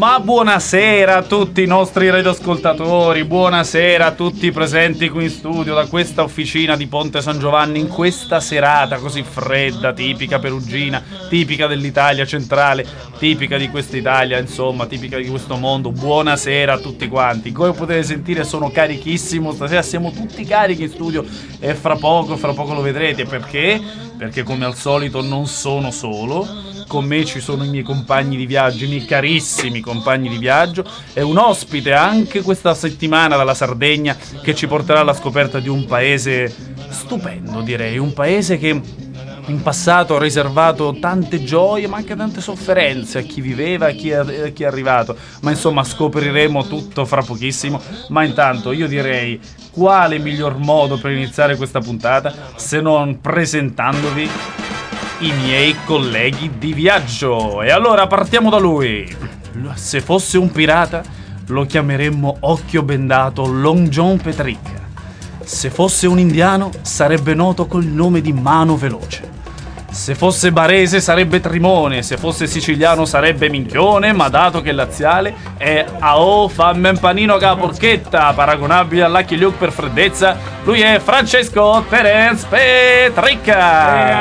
Ma buonasera a tutti i nostri radioascoltatori, buonasera a tutti i presenti qui in studio da questa officina di Ponte San Giovanni in questa serata così fredda, tipica perugina, tipica dell'Italia centrale, tipica di questa Italia, insomma, tipica di questo mondo. Buonasera a tutti quanti. Come potete sentire sono carichissimo, stasera siamo tutti carichi in studio e fra poco lo vedrete. Perché? Perché come al solito non sono solo. Con me ci sono i miei compagni di viaggio, i miei carissimi compagni di viaggio, e un ospite anche questa settimana dalla Sardegna che ci porterà alla scoperta di un paese stupendo, direi, un paese che in passato ha riservato tante gioie ma anche tante sofferenze a chi viveva e a chi è arrivato, ma insomma scopriremo tutto fra pochissimo. Ma intanto io direi, quale miglior modo per iniziare questa puntata se non presentandovi i miei colleghi di viaggio. E allora partiamo da lui. Se fosse un pirata lo chiameremmo Occhio Bendato Long John Petric. Se fosse un indiano sarebbe noto col nome di Mano Veloce. Se fosse barese sarebbe Trimone, se fosse siciliano sarebbe Minchione, ma dato che è laziale è AO fammi un panino ca porchetta, paragonabile a Lucky Luke per freddezza, lui è Francesco Terence Petricca.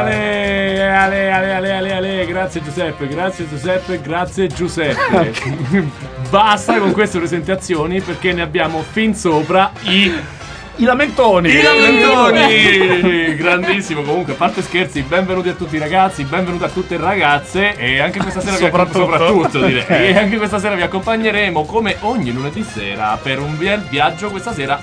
Ale, grazie Giuseppe. Basta con queste presentazioni perché ne abbiamo fin sopra I lamentoni! Grandissimo. Comunque, a parte scherzi, benvenuti a tutti i ragazzi, benvenuti a tutte le ragazze. E anche questa sera soprattutto direi. E anche questa sera vi accompagneremo come ogni lunedì sera per un viaggio questa sera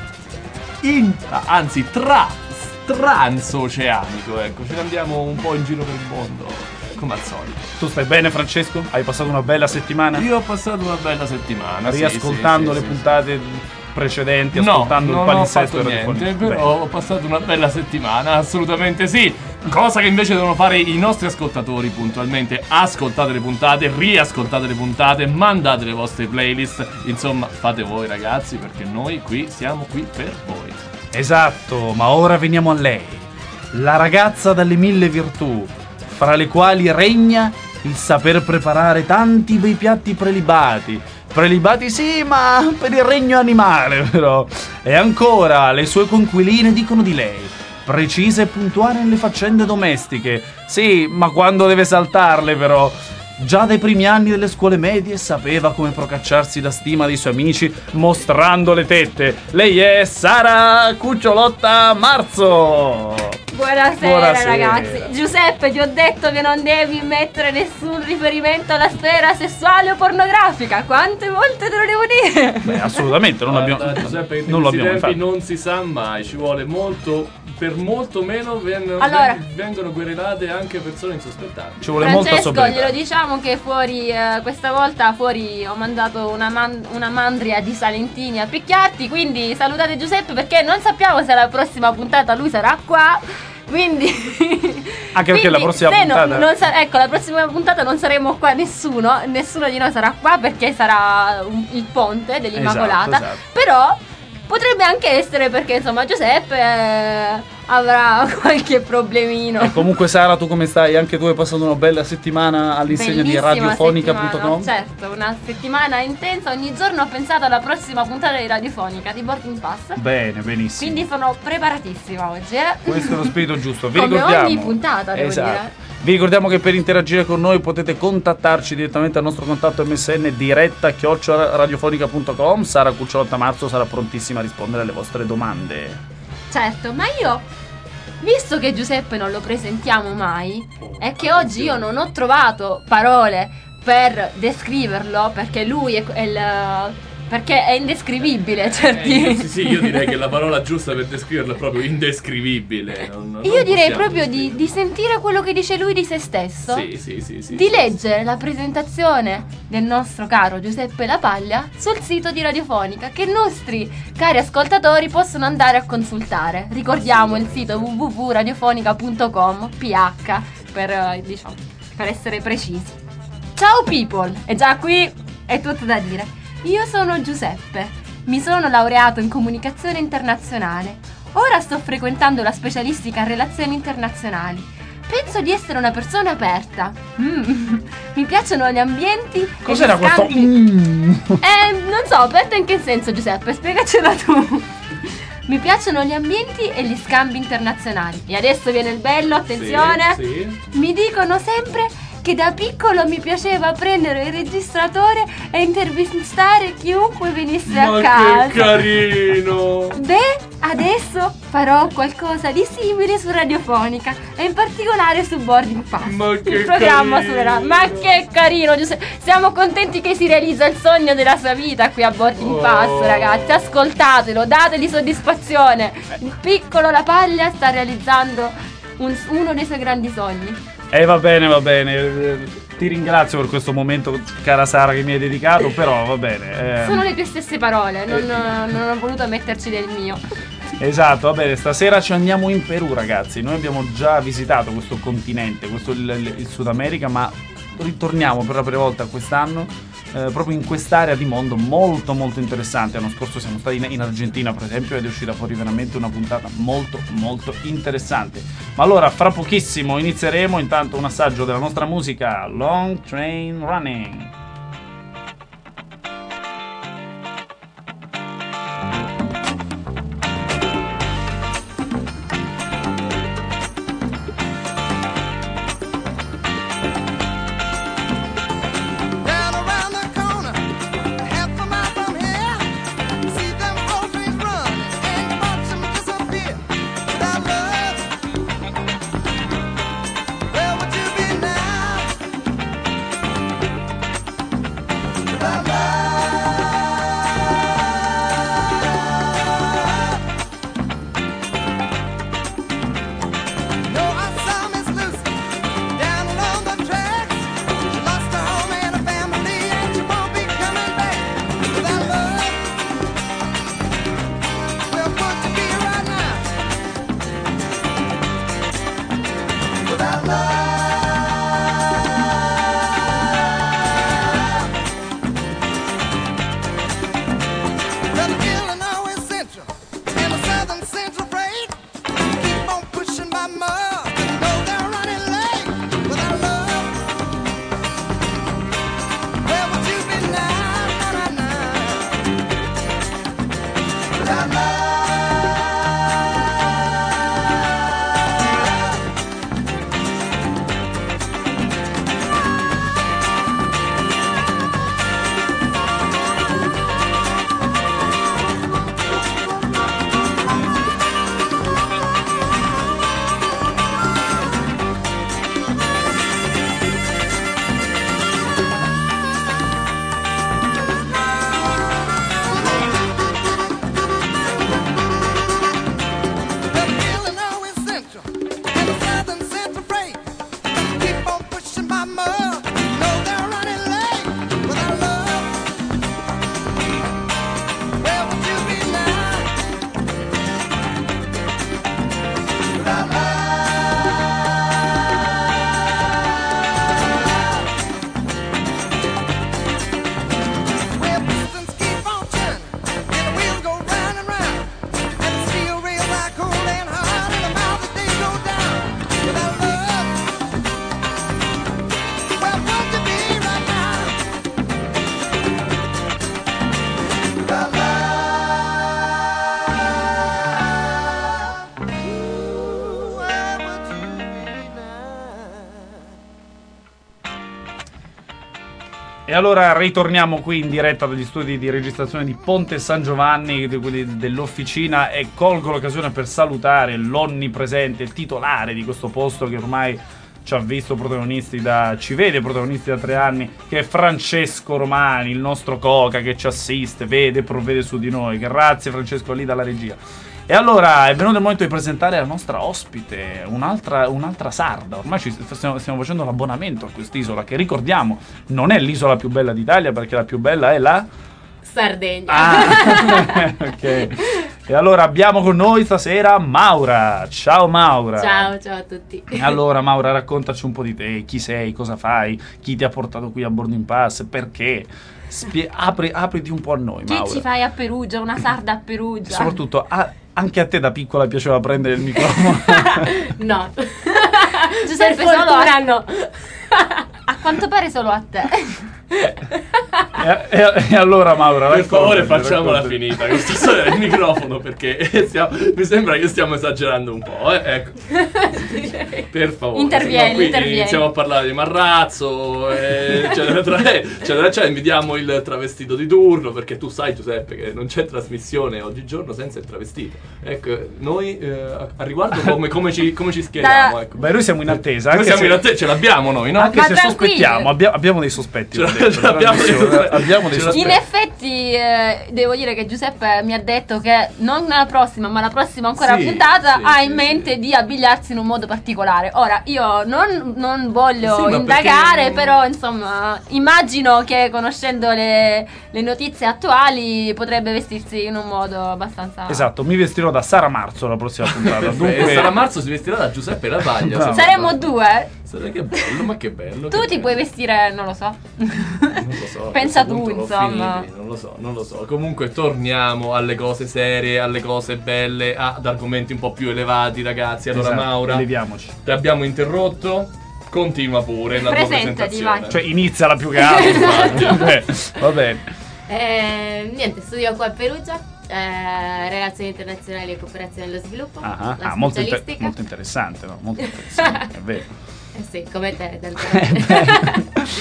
transoceanico. Ecco, ce ne andiamo un po' in giro per il mondo, come al solito. Tu stai bene, Francesco? Hai passato una bella settimana? Io ho passato una bella settimana. Riascoltando le puntate precedenti, ascoltando il palinsesto non ho fatto niente, però ho passato una bella settimana, assolutamente sì. Cosa che invece devono fare i nostri ascoltatori puntualmente: ascoltate le puntate, riascoltate le puntate, mandate le vostre playlist, insomma fate voi ragazzi, perché noi qui siamo qui per voi. Esatto, ma ora veniamo a lei, la ragazza dalle 1000 virtù, fra le quali regna il saper preparare tanti bei piatti prelibati sì, ma per il regno animale però. E ancora, le sue conquiline dicono di lei: precisa e puntuale nelle faccende domestiche. Sì, ma quando deve saltarle però. Già dai primi anni delle scuole medie sapeva come procacciarsi la stima dei suoi amici mostrando le tette. Lei è Sara Cucciolotta Marzo. Buonasera ragazzi. Giuseppe, ti ho detto che non devi mettere nessun riferimento alla sfera sessuale o pornografica. Quante volte te lo devo dire? Beh, assolutamente, non l'abbiamo fatto. Non si sa mai, ci vuole molto. Per molto meno vengono querelate anche persone insospettate. Ci vuole molta sobrietà. Francesco, glielo diciamo che fuori, questa volta fuori ho mandato una mandria di salentini a picchiarti. Quindi salutate Giuseppe, perché non sappiamo se la prossima puntata lui sarà qua. Quindi anche perché la prossima puntata ecco, la prossima puntata non saremo qua nessuno di noi sarà qua, perché sarà il ponte dell'Immacolata. Esatto. Però potrebbe anche essere perché insomma Giuseppe avrà qualche problemino. E comunque Sara, tu come stai? Anche tu hai passato una bella settimana all'insegna di radiofonica.com? Certo, una settimana intensa. Ogni giorno ho pensato alla prossima puntata di Radiofonica, di Boarding Pass. Bene, benissimo. Quindi sono preparatissima oggi, Questo è lo spirito giusto. Vi come ricordiamo ogni puntata, devo dire. Vi ricordiamo che per interagire con noi potete contattarci direttamente al nostro contatto MSN diretta@radiofonica.com. Sara Cucciolotta Marzo sarà prontissima a rispondere alle vostre domande. Certo, ma io, visto che Giuseppe non lo presentiamo mai, è che oggi io non ho trovato parole per descriverlo, perché lui perché è indescrivibile, Sì, io direi che la parola giusta per descriverlo è proprio indescrivibile. Io direi proprio di sentire quello che dice lui di se stesso. Sì. Di leggere la presentazione del nostro caro Giuseppe Lapaglia sul sito di Radiofonica, che i nostri cari ascoltatori possono andare a consultare. Ricordiamo il sito www.radiofonica.com per essere precisi. Ciao people! E già qui è tutto da dire. Io sono Giuseppe, mi sono laureato in comunicazione internazionale. Ora sto frequentando la specialistica in relazioni internazionali. Penso di essere una persona aperta. Mi piacciono gli ambienti. Cos'era e gli questo? scambi. Non so, aperta in che senso, Giuseppe? Spiegacela tu. Mi piacciono gli ambienti e gli scambi internazionali. E adesso viene il bello, attenzione. Sì. Mi dicono sempre che da piccolo mi piaceva prendere il registratore e intervistare chiunque venisse a casa. Che carino! Beh, adesso farò qualcosa di simile su Radiofonica e in particolare su Boarding Pass. Ma che il programma carino! suonerà. Ma che carino, Giuseppe. Siamo contenti che si realizza il sogno della sua vita qui a Boarding Pass, ragazzi. Ascoltatelo, dategli soddisfazione. Il piccolo La Paglia sta realizzando uno dei suoi grandi sogni. Va bene. Ti ringrazio per questo momento, cara Sara, che mi hai dedicato, però va bene. Sono le tue stesse parole, non ho voluto metterci del mio. Esatto, va bene, stasera ci andiamo in Perù, ragazzi. Noi abbiamo già visitato questo continente, questo il Sud America, ma ritorniamo per la prima volta quest'anno proprio in quest'area di mondo molto molto interessante. L'anno scorso siamo stati in Argentina, per esempio, ed è uscita fuori veramente una puntata molto molto interessante. Ma allora, fra pochissimo inizieremo. Intanto un assaggio della nostra musica, Long Train Running. E allora ritorniamo qui in diretta dagli studi di registrazione di Ponte San Giovanni, dell'officina, e colgo l'occasione per salutare l'onnipresente, il titolare di questo posto che ormai ci vede protagonisti da 3 anni, che è Francesco Romani, il nostro Coca, che ci assiste, vede e provvede su di noi. Grazie Francesco, lì dalla regia. E allora è venuto il momento di presentare la nostra ospite, un'altra sarda. Ormai stiamo facendo l'abbonamento a quest'isola, che ricordiamo non è l'isola più bella d'Italia, perché la più bella è la Sardegna. Ok. E allora abbiamo con noi stasera Maura. Ciao Maura. Ciao a tutti. Allora Maura, raccontaci un po' di te, chi sei, cosa fai, chi ti ha portato qui a Boarding Pass, perché. Apriti un po' a noi, Maura. Che ci fai a Perugia, una sarda a Perugia? Soprattutto anche a te da piccola piaceva prendere il microfono. No. Giuseppe, Per solo fortuna a... no. a quanto pare solo a te. E allora Maura, Per favore facciamola raccontami. finita questa storia del microfono perché mi sembra che stiamo esagerando un po', ecco. Per favore. Intervieni, sennò qui intervieni. iniziamo a parlare di Marrazzo, cioè invidiamo il travestito di turno perché tu sai Giuseppe che non c'è trasmissione oggigiorno senza il travestito. Ecco, noi a riguardo come ci schieriamo, ecco. Beh, noi siamo in attesa. Noi Anche siamo se, in attesa, ce l'abbiamo noi, no? anche Ma se tranquilli. sospettiamo, abbiamo dei sospetti. Ce ho detto, nella l'abbiamo dei trasmissione. sospetti. Abbiamo dei Ce l'abbiamo. In sospetti. effetti, devo dire che Giuseppe mi ha detto che non la prossima, ma la prossima ancora Sì, puntata sì, ha sì, in mente sì. di abbigliarsi in un modo particolare. Ora, io non voglio Sì, ma indagare, perché- però insomma, immagino che conoscendo le notizie attuali potrebbe vestirsi in un modo abbastanza... Esatto, mi vestirò da Sara Marzo la prossima puntata. E Dunque, Sara Marzo si vestirà da Giuseppe Lavaglia. Bravo. Saremo due. Che bello, ma che bello. Tu che ti bello. puoi vestire, non lo so. Non lo so. a Pensa questo tu, punto insomma. Fili, non lo so. Comunque torniamo alle cose serie, alle cose belle, ad argomenti un po' più elevati, ragazzi. Allora, esatto, Maura, eleviamoci. ti abbiamo interrotto. Continua pure la tua Presentati, presentazione. vai. Cioè, inizia la più che altro. infatti. Va bene. Niente, studio qua a Perugia, relazioni internazionali e cooperazione allo sviluppo, la molto, specialistica. molto interessante, no? Molto interessante, è vero. Sì, come te, d'altronde.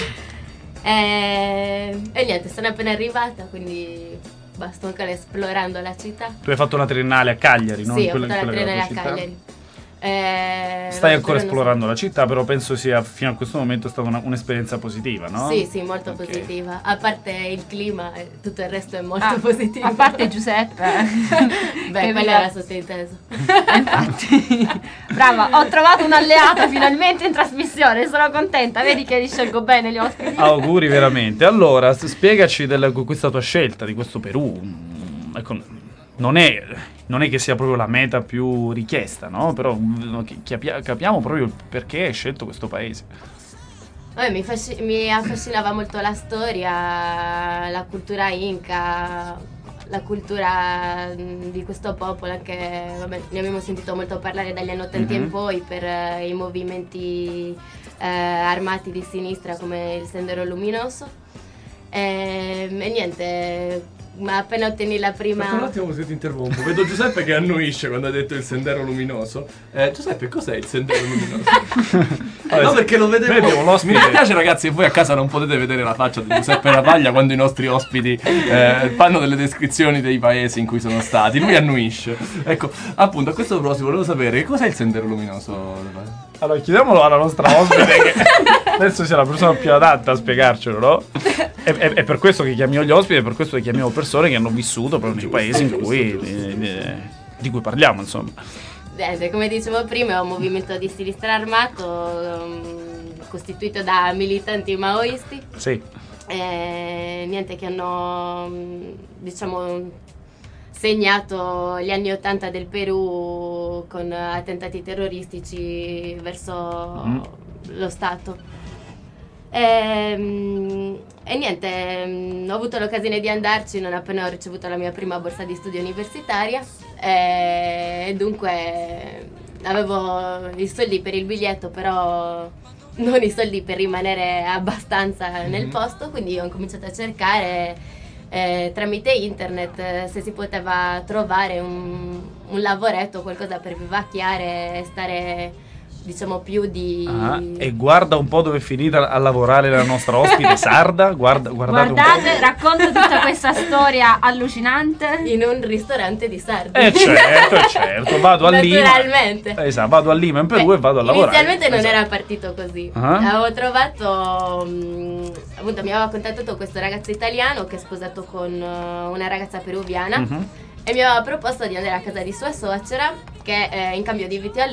E niente, sono appena arrivata, quindi sto ancora esplorando la città. Tu hai fatto la triennale a Cagliari, no? Sì, In ho quella- fatto in la quella che è triennale la a tua città. Cagliari. Stai ancora però non esplorando la città, però penso sia fino a questo momento stata un'esperienza positiva, no? Sì, sì, molto Ok. positiva. A parte il clima, tutto il resto è molto Ah, positivo. a parte Giuseppe. Beh, che quello vive- era sottinteso. Infatti, brava, ho trovato un'alleata finalmente in trasmissione, sono contenta, vedi che li scelgo bene gli ospiti. Auguri veramente. Allora, spiegaci questa tua scelta di questo Perù. Ecco, non è che sia proprio la meta più richiesta, no? Però capiamo proprio il perché hai scelto questo paese. Vabbè, mi affascinava molto la storia, la cultura inca, la cultura di questo popolo, anche vabbè, ne abbiamo sentito molto parlare dagli anni 80 in poi per i movimenti armati di sinistra come il Sendero Luminoso. E niente, ma appena ottenni la prima... Aspetta un attimo se ti interrompo. Vedo Giuseppe che annuisce quando ha detto il sendero luminoso. Giuseppe, cos'è il sendero luminoso? No, perché lo vedevo. Noi abbiamo l'ospite. Mi dispiace, ragazzi, e voi a casa non potete vedere la faccia di Giuseppe Lavaglia quando i nostri ospiti fanno delle descrizioni dei paesi in cui sono stati. Lui annuisce. Ecco, appunto, a questo proposito volevo sapere che cos'è il sendero luminoso. Allora, chiediamolo alla nostra ospite che penso sia la persona più adatta a spiegarcelo, no? È per questo che chiamiamo gli ospiti, è per questo che chiamiamo persone che hanno vissuto proprio nei paesi in cui, di cui parliamo, insomma. Come dicevo prima, è un movimento di sinistra armato costituito da militanti maoisti. Sì. Niente, che hanno diciamo segnato gli anni 80 del Perù con attentati terroristici verso lo Stato. E niente, ho avuto l'occasione di andarci non appena ho ricevuto la mia prima borsa di studio universitaria e dunque avevo i soldi per il biglietto, però non i soldi per rimanere abbastanza nel posto, quindi ho cominciato a cercare tramite internet se si poteva trovare un lavoretto, qualcosa per vivacchiare e stare diciamo più di... E guarda un po' dove è finita a lavorare la nostra ospite sarda. Guardate un Guardate, racconto tutta questa storia allucinante. in un ristorante di Sardi. po'. Certo, vado a Lima. Naturalmente. Esatto, vado a Lima in Perù Beh, e vado a lavorare. Inizialmente non Esatto. era partito così. Ah. Avevo trovato, appunto, mi aveva contattato questo ragazzo italiano che è sposato con una ragazza peruviana Mhm. e mi aveva proposto di andare a casa di sua suocera che in cambio di vitto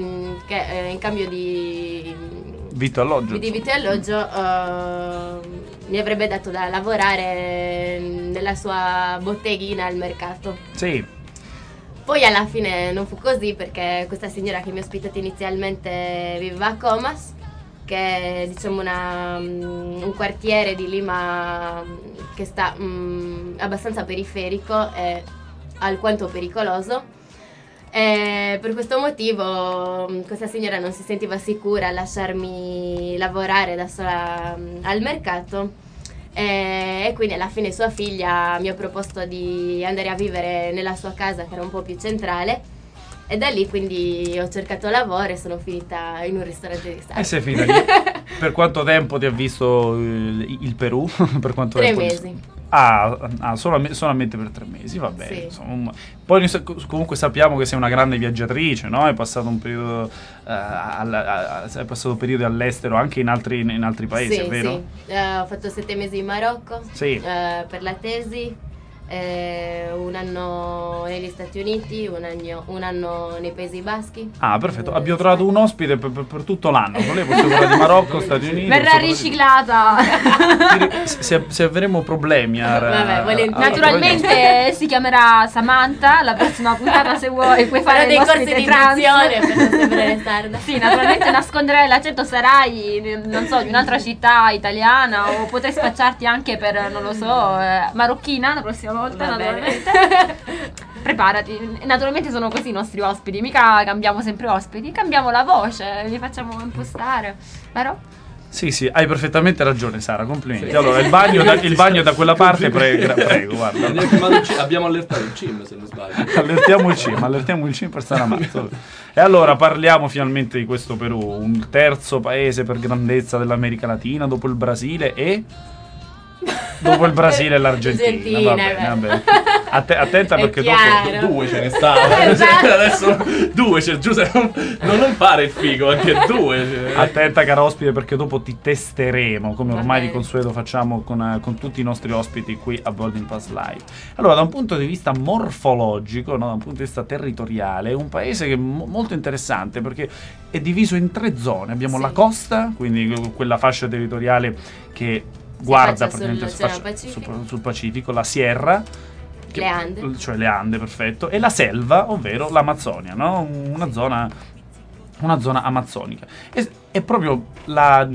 e alloggio mi avrebbe dato da lavorare nella sua botteghina al mercato. Sì. Poi alla fine non fu così perché questa signora che mi ha ospitato inizialmente viveva a Comas, che è diciamo un quartiere di Lima che sta abbastanza periferico e alquanto pericoloso. E per questo motivo questa signora non si sentiva sicura a lasciarmi lavorare da sola al mercato e quindi alla fine sua figlia mi ha proposto di andare a vivere nella sua casa, che era un po' più centrale. E da lì quindi ho cercato lavoro e sono finita in un ristorante di Stato. E sei finita lì. Per quanto tempo ti ha visto il Perù? Per quanto 3 tempo? mesi. Solamente per 3 mesi, va bene. Sì. Insomma. Poi comunque sappiamo che sei una grande viaggiatrice, no? Hai passato un periodo, hai passato periodi all'estero anche in altri paesi, Sì, è vero? sì. Ho fatto 7 mesi in Marocco Sì. per la tesi. 1 anno negli Stati Uniti, un anno nei Paesi Baschi. Ah, perfetto. Abbiamo trovato un ospite per tutto l'anno. Con lei possiamo parlare di Marocco, Stati Uniti. Verrà possiamo parlare riciclata. se avremo problemi Vabbè, Naturalmente si chiamerà Samantha la prossima puntata, se vuoi puoi Farò fare dei corsi l'ospite di trans. induzione per non sembrare sarda. Sì, naturalmente nasconderai l'accento, sarai, non so, di un'altra città italiana o potrai spacciarti anche per, non lo so, marocchina la prossima volta, Va bene. naturalmente. Preparati, naturalmente sono così i nostri ospiti, mica cambiamo sempre ospiti, cambiamo la voce, li facciamo impostare, vero? Sì, hai perfettamente ragione, Sara, complimenti. Allora, il bagno è da quella parte, prego, guarda. Abbiamo allertato il CIM, se non sbaglio. Allertiamo il CIM per stare ammazzo. E allora parliamo finalmente di questo Perù, un terzo paese per grandezza dell'America Latina, dopo il Brasile e... Dopo il Brasile e l'Argentina. Va bene. Attenta È perché chiaro. dopo... 2 ce ne stavano. Esatto. Adesso 2, cioè, Giuseppe, non fare il figo, anche 2. Attenta, cara ospite, perché dopo ti testeremo, come Va ormai di bene. consueto facciamo con tutti i nostri ospiti qui a Boarding Pass Live. Allora, da un punto di vista morfologico, no, da un punto di vista territoriale, è un paese che è molto interessante perché è diviso in 3 zone. Abbiamo Sì. la costa, quindi quella fascia territoriale che guarda affaccia praticamente sull'Oceano Pacifico. sul Pacifico, la Sierra, Le Ande. cioè le Ande, perfetto, e la selva, ovvero l'Amazzonia, no? Una zona amazzonica. È proprio la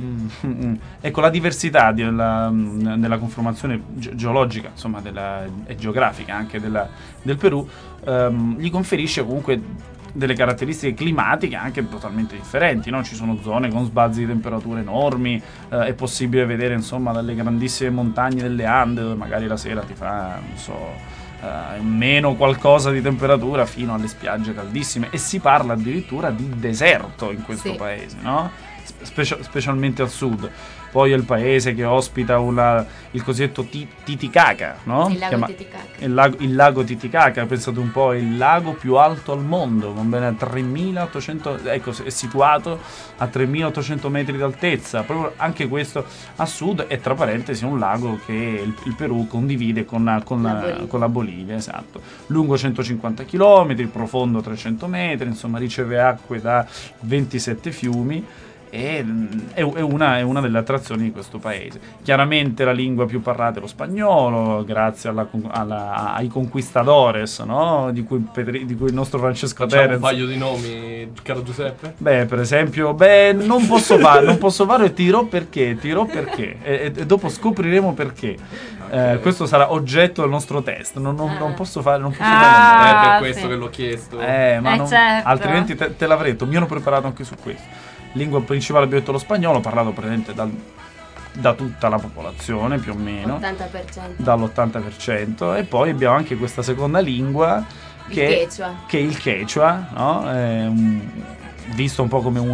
diversità della conformazione geologica, insomma, e geografica anche del Perù, gli conferisce comunque delle caratteristiche climatiche anche totalmente differenti, no? Ci sono zone con sbalzi di temperature enormi, è possibile vedere, insomma, dalle grandissime montagne delle Ande dove magari la sera ti fa, non so, meno qualcosa di temperatura, fino alle spiagge caldissime, e si parla addirittura di deserto in questo Sì. paese, no? Specialmente al sud. Poi è il paese che ospita il cosiddetto Titicaca, no? Il lago Titicaca. Il lago Titicaca, pensate un po', è il lago più alto al mondo, con ben 3.800, ecco, è situato a 3.800 metri d'altezza, proprio anche questo a sud, e tra parentesi è un lago che il Perù condivide con la Bolivia, esatto. Lungo 150 km, profondo 300 metri, insomma riceve acque da 27 fiumi. È una delle attrazioni di questo paese. Chiaramente la lingua più parlata è lo spagnolo, grazie ai conquistadores, no? di cui il nostro Francesco Facciamo Terez. un paio di nomi, caro Giuseppe. Beh, per esempio, non posso farlo e ti dirò perché. E dopo scopriremo perché. Questo sarà oggetto del nostro test. Non posso fare. Non posso fare È per Ah, questo sì. che l'ho chiesto. ma certo. altrimenti te l'avrei detto. Mi hanno preparato anche su questo. Lingua principale abbiamo detto lo spagnolo, parlato presente da tutta la popolazione più o meno, 80%. dall'80%, e poi abbiamo anche questa seconda lingua che è il Quechua, no? Visto un po' come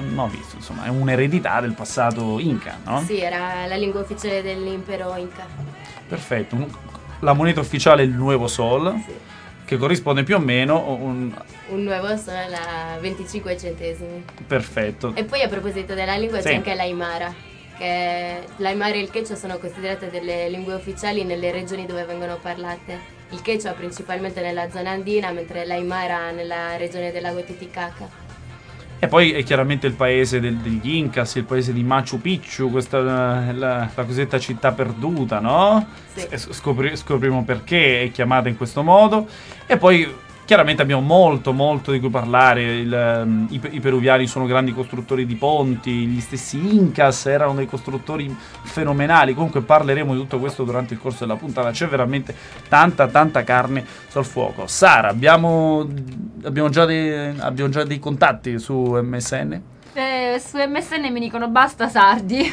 è un'eredità del passato Inca, no? Sì, era la lingua ufficiale dell'impero Inca. Perfetto. La moneta ufficiale è il Nuevo Sol, Sì. che corrisponde più o meno Un nuovo sono a 25 centesimi. perfetto. E poi a proposito della lingua Sì. c'è anche l'Aymara, che l'Aymara e il Quechua sono considerate delle lingue ufficiali nelle regioni dove vengono parlate. Il Quechua principalmente nella zona andina, mentre l'Aymara nella regione del lago Titicaca. E poi è chiaramente il paese degli Incas, il paese di Machu Picchu, questa la cosiddetta città perduta, no? Sì. Scopriremo perché è chiamata in questo modo. E poi Chiaramente abbiamo molto di cui parlare. I peruviani sono grandi costruttori di ponti, gli stessi Incas erano dei costruttori fenomenali. Comunque parleremo di tutto questo durante il corso della puntata. C'è veramente tanta carne sul fuoco. Sara, abbiamo già dei contatti su MSN? Su MSN mi dicono basta sardi.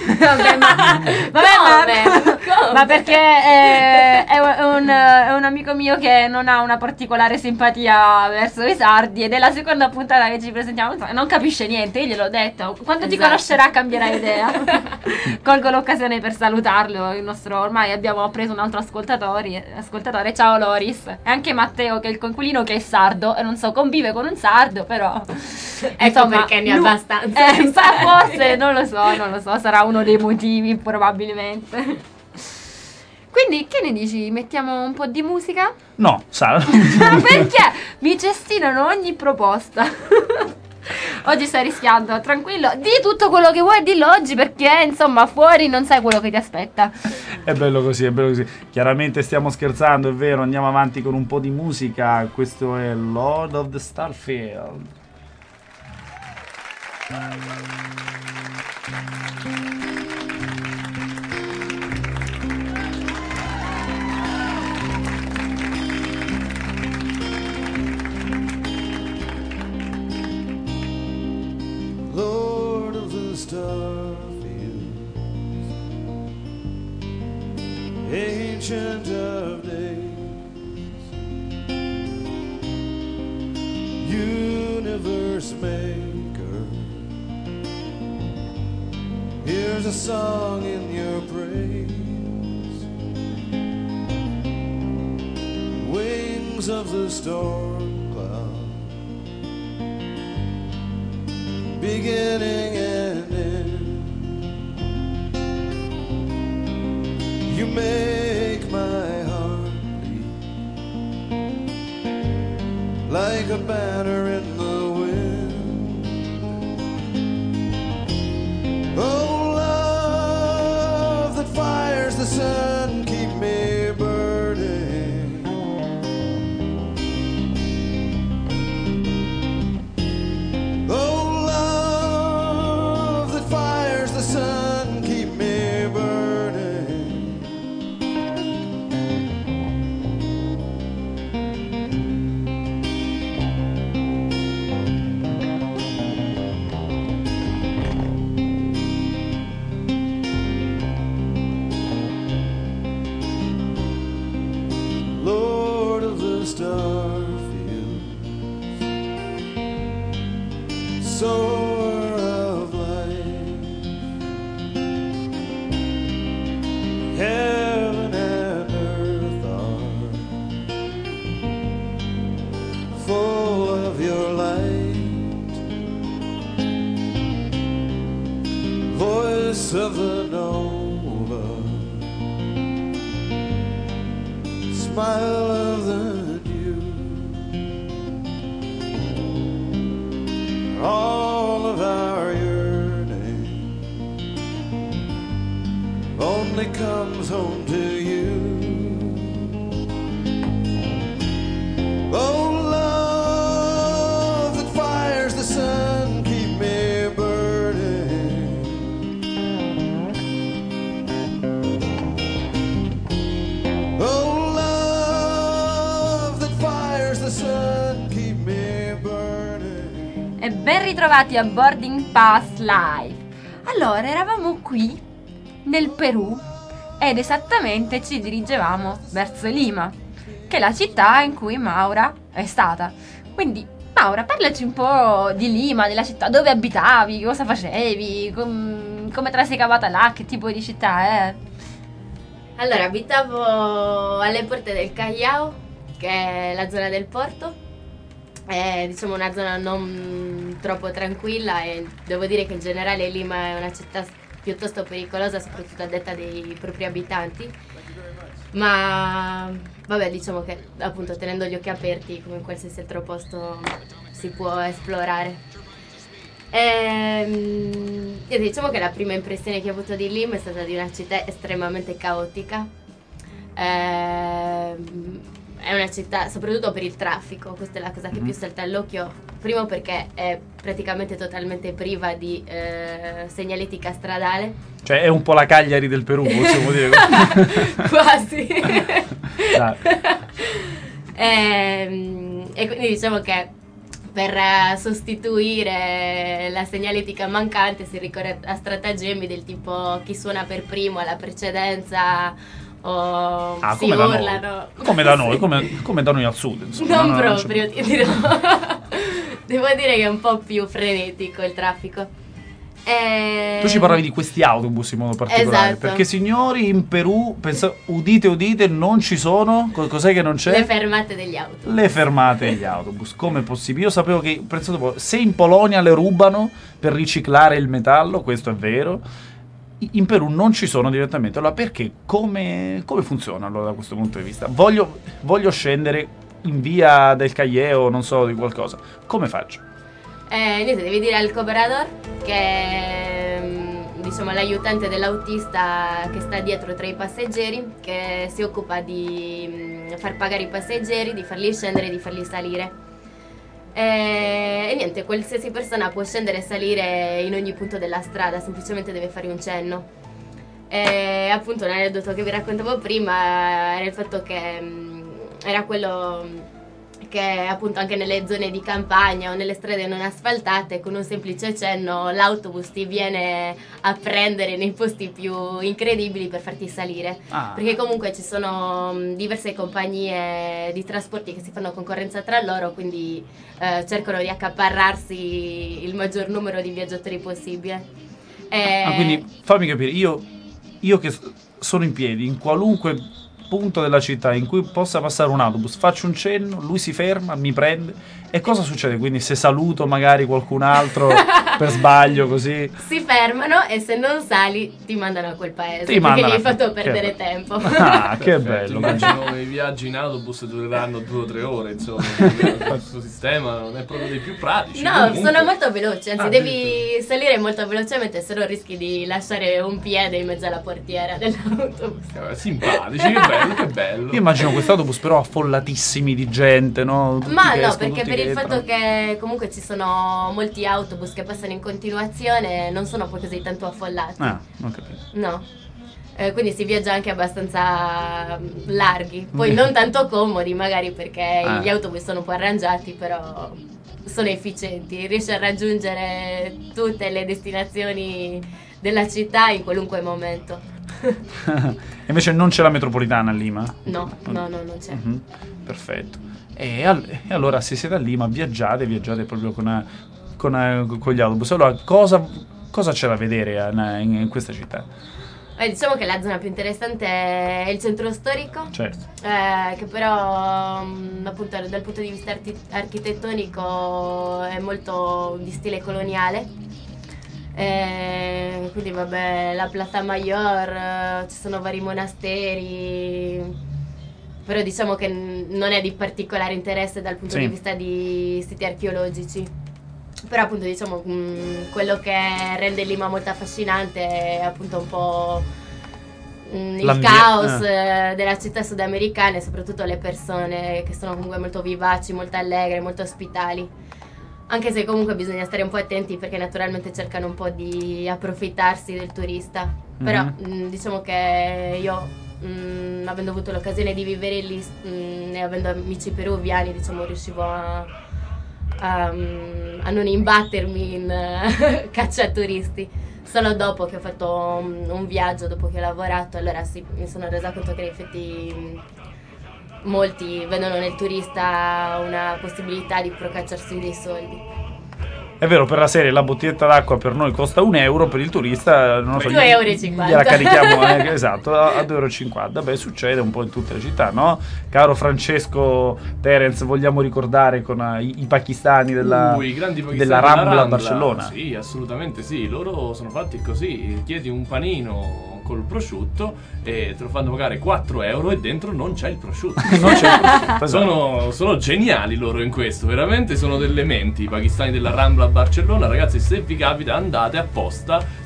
Ma perché è un amico mio che non ha una particolare simpatia verso i sardi ed è la seconda puntata che ci presentiamo, non capisce niente, io gliel'ho detto, quando ti conoscerà cambierà idea. Colgo l'occasione per salutarlo, ormai abbiamo preso un altro ascoltatore, ciao Loris, e anche Matteo che è il coinquilino che è sardo e non so, convive con un sardo, però ecco perché ne ha abbastanza. Forse non lo so, sarà uno dei motivi probabilmente. Quindi che ne dici? Mettiamo un po' di musica? No, Sara. Perché mi cestinano ogni proposta. Oggi stai rischiando, tranquillo. Di tutto quello che vuoi, dillo oggi, perché insomma fuori non sai quello che ti aspetta. È bello così. Chiaramente stiamo scherzando, è vero. Andiamo avanti con un po' di musica. Questo è Lord of the Starfield. Lord of the Starfield, Ancient of Days, Universe Maker, here's a song in your praise. Wings of the storm cloud, beginning and end. You make my heart beat like a banner in the wind. Oh, love that fires the sun, keep me burning. Oh, love that fires the sun, keep me burning. Lord of the Starfield, sower of life, heaven and earth are full of your light. Voice of the nova, smile of the dew, all of our yearning only comes home to you. Oh, love that fires the sun, keep me burning. Oh, love that fires the sun, keep me burning. E ben ritrovati a Boarding Pass Live. Allora, eravamo qui nel Perù ed esattamente ci dirigevamo verso Lima, che è la città in cui Maura è stata. Quindi, Maura, parlaci un po' di Lima, della città, dove abitavi, cosa facevi, come te la sei cavata là, che tipo di città è? Allora, abitavo alle porte del Callao, che è la zona del porto. È diciamo una zona non troppo tranquilla e devo dire che in generale Lima è una città piuttosto pericolosa, soprattutto a detta dei propri abitanti. Ma vabbè, diciamo che appunto tenendo gli occhi aperti, come in qualsiasi altro posto, si può esplorare. E diciamo che la prima impressione che ho avuto di Lima è stata di una città estremamente caotica. È è una città, soprattutto per il traffico, questa è la cosa che più salta all'occhio. Primo perché è praticamente totalmente priva di segnaletica stradale. Cioè è un po' la Cagliari del Perù, possiamo dire. Quasi. Dai. E quindi diciamo che per sostituire la segnaletica mancante si ricorre a stratagemmi del tipo chi suona per primo alla precedenza o si come da urlano. noi. Come da noi, come da noi al sud, insomma. Non No, proprio, ti dirò. Devo dire che è un po' più frenetico il traffico. Tu ci parlavi di questi autobus in modo particolare, Esatto. perché signori in Perù, udite, non ci sono, cos'è che non c'è? Le fermate degli autobus. Le fermate degli autobus, come è possibile? Io sapevo che, pensate un po', se in Polonia le rubano per riciclare il metallo, questo è vero, in Perù non ci sono direttamente. Allora perché? Come funziona allora da questo punto di vista? Voglio scendere in via del Callao, non so, di qualcosa. Come faccio? Niente, devi dire al cobrador che è diciamo l'aiutante dell'autista che sta dietro tra i passeggeri, che si occupa di far pagare i passeggeri, di farli scendere e di farli salire. E niente, qualsiasi persona può scendere e salire in ogni punto della strada, semplicemente deve fare un cenno. E appunto l'aneddoto che vi raccontavo prima era il fatto che era quello che appunto anche nelle zone di campagna o nelle strade non asfaltate, con un semplice cenno l'autobus ti viene a prendere nei posti più incredibili per farti salire. Perché comunque ci sono diverse compagnie di trasporti che si fanno concorrenza tra loro, quindi cercano di accaparrarsi il maggior numero di viaggiatori possibile. Quindi fammi capire, io che sono in piedi in qualunque punto della città in cui possa passare un autobus, faccio un cenno, lui si ferma, mi prende, e cosa succede? Quindi se saluto magari qualcun altro per sbaglio così, si fermano e se non sali ti mandano a quel paese Ti perché mandano gli hai a fatto quel- perdere che tempo. che Perfetto, bello. immagino i viaggi in autobus dureranno 2 o 3 ore, insomma. Questo sistema non è proprio dei più pratici. No, Comunque- sono molto veloci, anzi addirittura. devi salire molto velocemente, se no rischi di lasciare un piede in mezzo alla portiera dell'autobus. Simpatici, che bello, che bello. Io immagino quest'autobus però affollatissimi di gente, no? Tutti Ma che no, escono, perché tutti per che il entrano. fatto che comunque ci sono molti autobus che passano in continuazione, non sono poi così tanto affollati. Non capito. No. Quindi si viaggia anche abbastanza larghi, poi non tanto comodi magari perché gli autobus sono un po' arrangiati, però sono efficienti, riesci a raggiungere tutte le destinazioni della città in qualunque momento. Invece non c'è la metropolitana a Lima? No, non c'è. Mhm, perfetto. E allora se siete a Lima viaggiate proprio con gli autobus. Allora cosa c'è da vedere in questa città? Diciamo che la zona più interessante è il centro storico, Certo. che però appunto dal punto di vista architettonico è molto di stile coloniale. Quindi vabbè, la Plaza Mayor, ci sono vari monasteri, però diciamo che non è di particolare interesse dal punto Sì. di vista di siti archeologici. Però appunto diciamo quello che rende Lima molto affascinante è appunto un po' il caos della città sudamericana e soprattutto le persone che sono comunque molto vivaci, molto allegre, molto ospitali. Anche se comunque bisogna stare un po' attenti perché naturalmente cercano un po' di approfittarsi del turista. Però diciamo che io, avendo avuto l'occasione di vivere lì e avendo amici peruviani, diciamo riuscivo a non imbattermi in cacciaturisti. Solo dopo che ho fatto un viaggio, dopo che ho lavorato, allora sì, mi sono resa conto che in effetti molti vedono nel turista una possibilità di procacciarsi dei soldi. È vero, per la serie la bottiglietta d'acqua per noi costa €1, per il turista non lo so, 2,50 €. gliela carichiamo esatto, a €2,50. Beh, succede un po' in tutte le città, no? Caro Francesco Terence, vogliamo ricordare con i pakistani I grandi pakistani della Rambla a Barcellona. Sì, assolutamente sì. Loro sono fatti così: chiedi un panino col prosciutto e te lo fanno pagare €4 e dentro non c'è il prosciutto. Non c'è il prosciutto, esatto. Sono geniali loro in questo, veramente sono delle menti. I pakistani della Rambla a Barcellona, ragazzi, se vi capita andate apposta,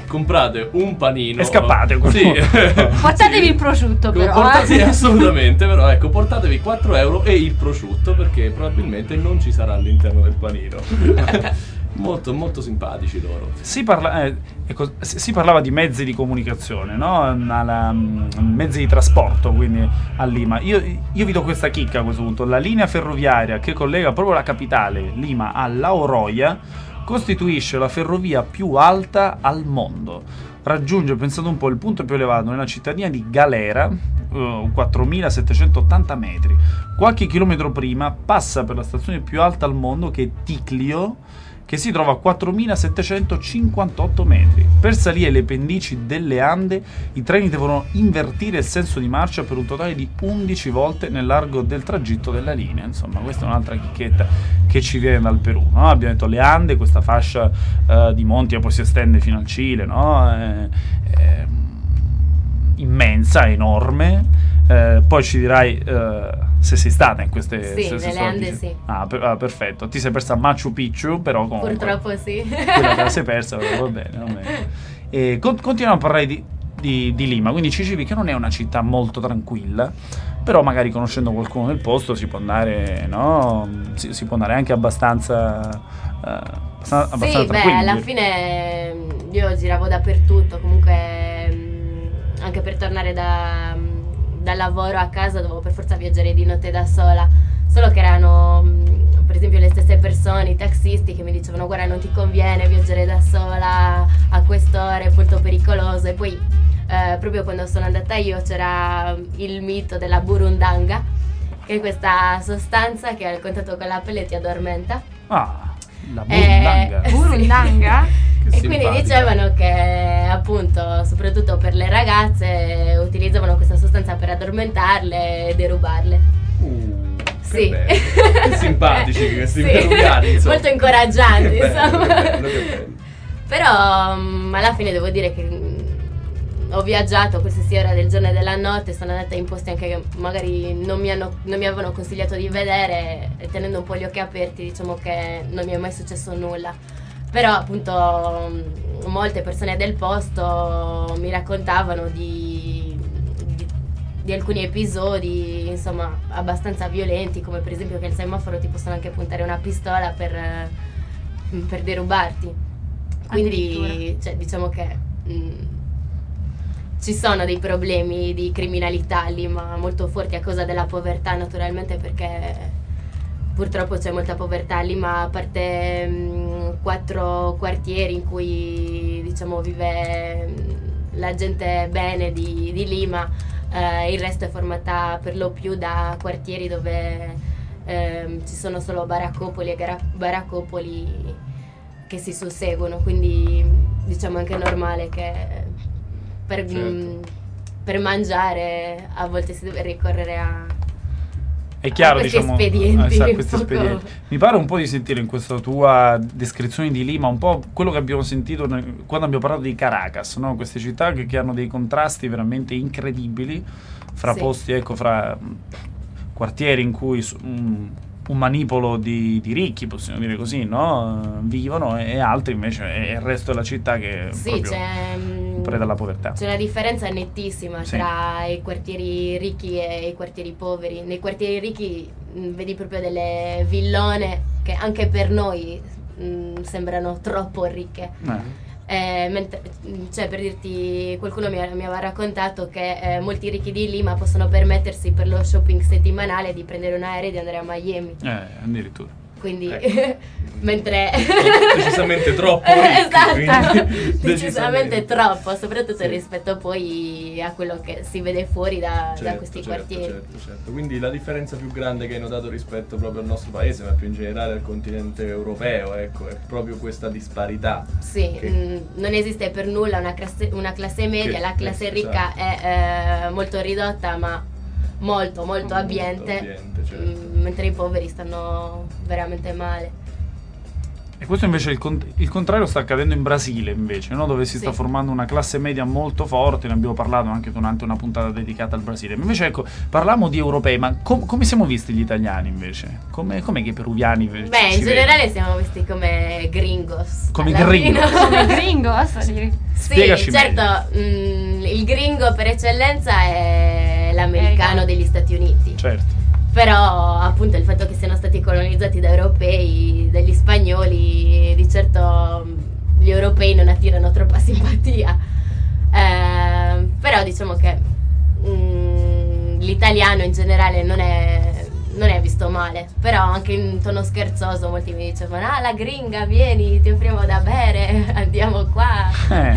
comprate un panino E scappate. sì. Portatevi il prosciutto però, Sì, assolutamente, però ecco, portatevi 4 euro e il prosciutto, perché probabilmente non ci sarà all'interno del panino. Molto molto simpatici loro. Si parlava di mezzi di comunicazione, no? Mezzi di trasporto, quindi a Lima. Io vi do questa chicca a questo punto. La linea ferroviaria che collega proprio la capitale, Lima, a La Oroya, costituisce la ferrovia più alta al mondo. Raggiunge, pensate un po', il punto più elevato nella cittadina di Galera, 4.780 metri. Qualche chilometro prima passa per la stazione più alta al mondo, che è Ticlio, che si trova a 4.758 metri. Per salire le pendici delle Ande, i treni devono invertire il senso di marcia per un totale di 11 volte nel largo del tragitto della linea. Insomma, questa è un'altra chicchetta che ci viene dal Perù, no? Abbiamo detto le Ande, questa fascia di monti che poi si estende fino al Cile, no? Immensa, enorme. Poi ci dirai se sei stata in queste Sì, nelle Ande sì. Perfetto. Ti sei persa Machu Picchu, però comunque Purtroppo sì. quella te la sei persa, però va bene. E continuiamo a parlare di Lima. Quindi ci dicevi che non è una città molto tranquilla, però magari conoscendo qualcuno del posto si può andare, no? Si può andare anche abbastanza Sì, tranquilli. alla fine io giravo dappertutto, comunque anche per tornare dal lavoro a casa dovevo per forza viaggiare di notte da sola, solo che erano per esempio le stesse persone, i taxisti, che mi dicevano guarda non ti conviene viaggiare da sola a quest'ora, è molto pericoloso. E poi proprio quando sono andata io c'era il mito della burundanga, che è questa sostanza che al contatto con la pelle ti addormenta. La burundanga. Burundanga? E quindi dicevano che appunto soprattutto per le ragazze utilizzavano questa sostanza per addormentarle e derubarle. Sì. Che simpatici questi Sì. peruviani, insomma. Molto incoraggianti, Che bello, insomma. che bello. Però alla fine devo dire che ho viaggiato qualsiasi ora del giorno e della notte, sono andata in posti anche che magari non mi avevano consigliato di vedere, e tenendo un po' gli occhi aperti diciamo che non mi è mai successo nulla. Però appunto molte persone del posto mi raccontavano di alcuni episodi insomma abbastanza violenti, come per esempio che al semaforo ti possono anche puntare una pistola per derubarti. Quindi cioè, diciamo che ci sono dei problemi di criminalità lì, ma molto forti a causa della povertà, naturalmente, perché purtroppo c'è molta povertà lì, ma a parte 4 quartieri in cui diciamo vive la gente bene di Lima, il resto è formata per lo più da quartieri dove ci sono solo baraccopoli e baraccopoli che si susseguono, quindi diciamo anche normale che per mangiare a volte si deve ricorrere È chiaro, questi diciamo, espedienti, questi espedienti. Mi pare un po' di sentire in questa tua descrizione di Lima un po' quello che abbiamo sentito quando abbiamo parlato di Caracas, no? Queste città che hanno dei contrasti veramente incredibili fra Sì. posti, ecco, fra quartieri in cui un manipolo di ricchi, possiamo dire così, no? Vivono, e altri invece è il resto della città che è Sì, proprio c'è preda alla povertà. C'è una differenza nettissima Sì. tra i quartieri ricchi e i quartieri poveri. Nei quartieri ricchi vedi proprio delle villone che anche per noi sembrano troppo ricche. Mentre, cioè, per dirti, qualcuno mi aveva raccontato che molti ricchi di Lima possono permettersi per lo shopping settimanale di prendere un aereo e di andare a Miami. Addirittura. Quindi, Ecco. mentre Decisamente troppo ricchi, esatto, quindi decisamente troppo, soprattutto rispetto poi a quello che si vede fuori da questi quartieri. Certo. Quindi la differenza più grande che hai notato rispetto proprio al nostro paese, ma più in generale al continente europeo, ecco, è proprio questa disparità. Sì, non esiste per nulla una classe media, la classe ricca è molto ridotta, ma molto abbiente, certo. mentre i poveri stanno veramente male. E questo invece il contrario sta accadendo in Brasile invece, no? Dove si sta Sì. formando una classe media molto forte, ne abbiamo parlato anche durante una puntata dedicata al Brasile. Invece ecco, parliamo di europei, ma come siamo visti gli italiani invece? Com'è che i peruviani Beh, ci in vedono? generale siamo visti come gringos. Come alla fine. gringos. Come gringo, Sì, Spiegaci certo, il gringo per eccellenza è l'americano degli Stati Uniti. Certo. Però appunto il fatto che siano stati colonizzati da europei, dagli spagnoli, di certo gli europei non attirano troppa simpatia. Però diciamo che l'italiano in generale non è visto male. Però anche in tono scherzoso molti mi dicevano: ah, la gringa, vieni, ti offriamo da bere, andiamo qua.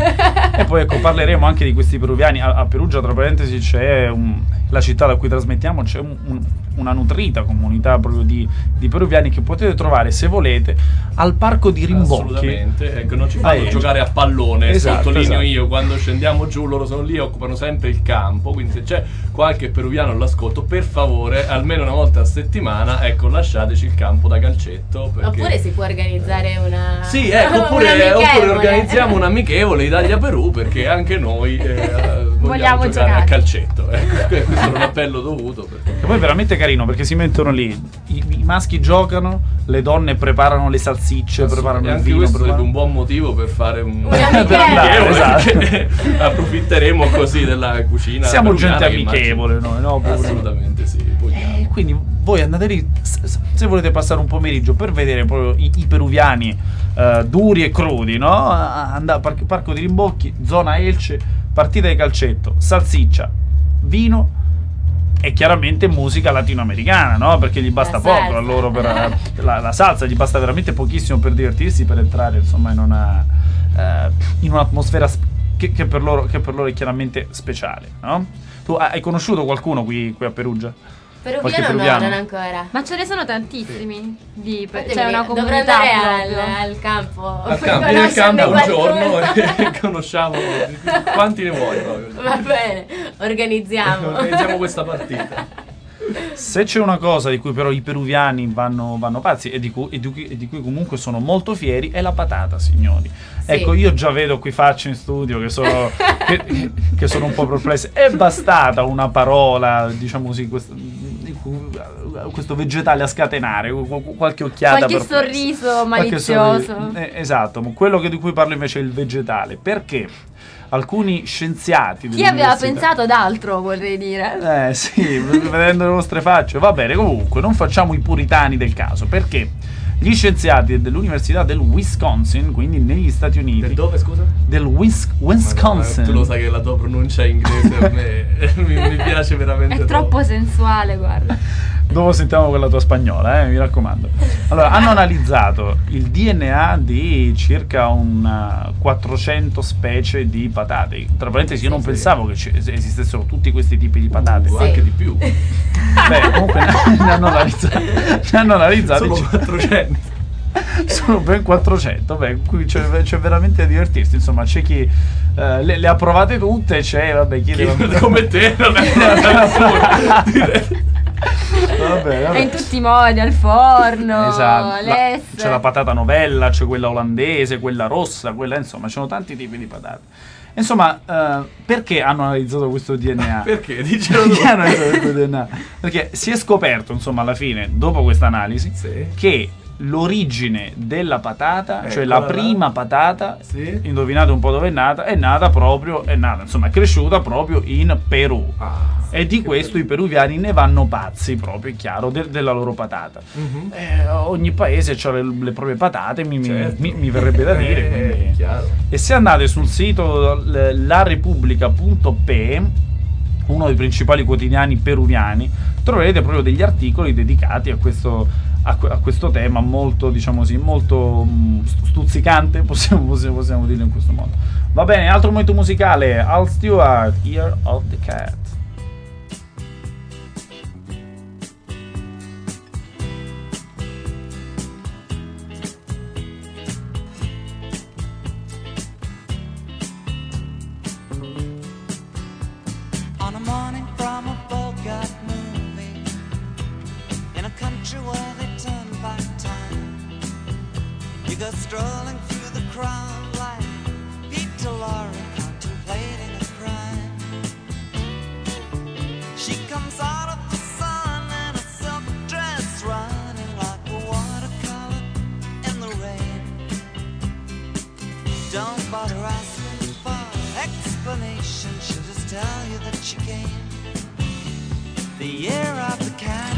E poi ecco, parleremo anche di questi peruviani. A Perugia, tra parentesi, c'è la città da cui trasmettiamo, c'è una nutrita comunità proprio di peruviani che potete trovare, se volete, al parco di Rimbocchi. Assolutamente, ecco, non ci fanno Elce. giocare a pallone, Esatto, sottolineo esatto. io, quando scendiamo giù loro sono lì, occupano sempre il campo, quindi se c'è qualche peruviano all'ascolto, per favore, almeno una volta a settimana, ecco, lasciateci il campo da calcetto. Perché... Oppure si può organizzare una. Sì, ecco, oppure organizziamo un amichevole Italia-Perù, perché anche noi vogliamo giocare a calcetto. Ecco, questo è un appello dovuto. Perché... E poi è veramente carino perché si mettono lì, i maschi giocano, le donne preparano le salsicce, preparano e il anche vino. questo preparano- sarebbe un buon motivo per fare un amichevole. amichevole, Esatto. perché approfitteremo così della cucina Siamo peruviana, gente che amichevole noi, no? immagino- assolutamente sì, vogliamo. Quindi voi andate lì, se volete passare un pomeriggio per vedere proprio i peruviani duri e crudi, no? Parco di Rimbocchi, zona Elce, partita di calcetto, salsiccia, vino e chiaramente musica latinoamericana, no? Perché gli basta La poco salsa. a loro per la salsa, gli basta veramente pochissimo per divertirsi, per entrare insomma in un'atmosfera che per loro è chiaramente speciale, no? Tu hai conosciuto qualcuno qui a Perugia? Qualche Peruviano no, peruviano? non ancora. Ma ce ne sono tantissimi. Infatti C'è una dovrò comunità andare proprio. al campo. Al per campo, vieni al campo un conoscerne giorno qualcuno. e conosciamo quanti ne vuoi proprio. Va bene, organizziamo. Organizziamo questa partita. Se c'è una cosa di cui però i peruviani vanno pazzi e di cui comunque sono molto fieri è la patata, signori. Sì. Ecco, io già vedo qui facce in studio che sono un po' perplesse. È bastata una parola, diciamo così, questo vegetale a scatenare, qualche occhiata Qualche perplessa. sorriso Qualche malizioso. sorriso. Esatto, ma quello di cui parlo invece è il vegetale. Perché alcuni scienziati Chi aveva dell'università- pensato d'altro, vorrei dire. sì, vedendo le vostre facce. Va bene, comunque, non facciamo i puritani del caso, perché gli scienziati dell'Università del Wisconsin, quindi negli Stati Uniti, Dove, scusa? del Wisconsin, Tu lo sai che la tua pronuncia inglese a me mi piace veramente È troppo sensuale, guarda. dopo sentiamo quella tua spagnola, mi raccomando. Allora, hanno analizzato il DNA di circa 400 specie di patate. Tra parentesi, io non pensavo che esistessero tutti questi tipi di patate. Anche di più. Beh, comunque ne hanno analizzati. Sono 400. Sono ben 400. Beh, qui c'è veramente da divertirsi. Insomma, c'è chi le ha provate tutte, c'è, vabbè, chi le Come te non è una nessuno. Vabbè. È in tutti i modi, al forno, Esatto. l'esse. C'è la patata novella, c'è quella olandese, quella rossa, quella, insomma, ci sono tanti tipi di patate. Insomma, perché hanno analizzato questo DNA? Perché? Dicelo tu. Perché hanno analizzato questo DNA? Perché si è scoperto, insomma, alla fine, dopo questa analisi, Sì. che l'origine della patata, cioè Eccola la prima patata, Sì. indovinate un po' dove è nata, insomma, è cresciuta proprio in Perù. E di questo i peruviani ne vanno pazzi, proprio, è chiaro, della loro patata. Mhm. Ogni paese ha le proprie patate, mi Certo. verrebbe da dire. Quindi. Chiaro. E se andate sul sito laRepubblica.pe, uno dei principali quotidiani peruviani, troverete proprio degli articoli dedicati a questo tema molto, diciamo così, molto stuzzicante, possiamo dirlo in questo modo. Va bene, altro momento musicale, Al Stewart, Year of the Cat. On a morning from a Bogart movie, in a country where they turn back time, You go strolling through the crowd like Peter Laura contemplating a crime. She comes out of the sun in a silk dress, running like a watercolor in the rain. Don't bother asking for explanation, she'll just tell you that she came the year of the cat.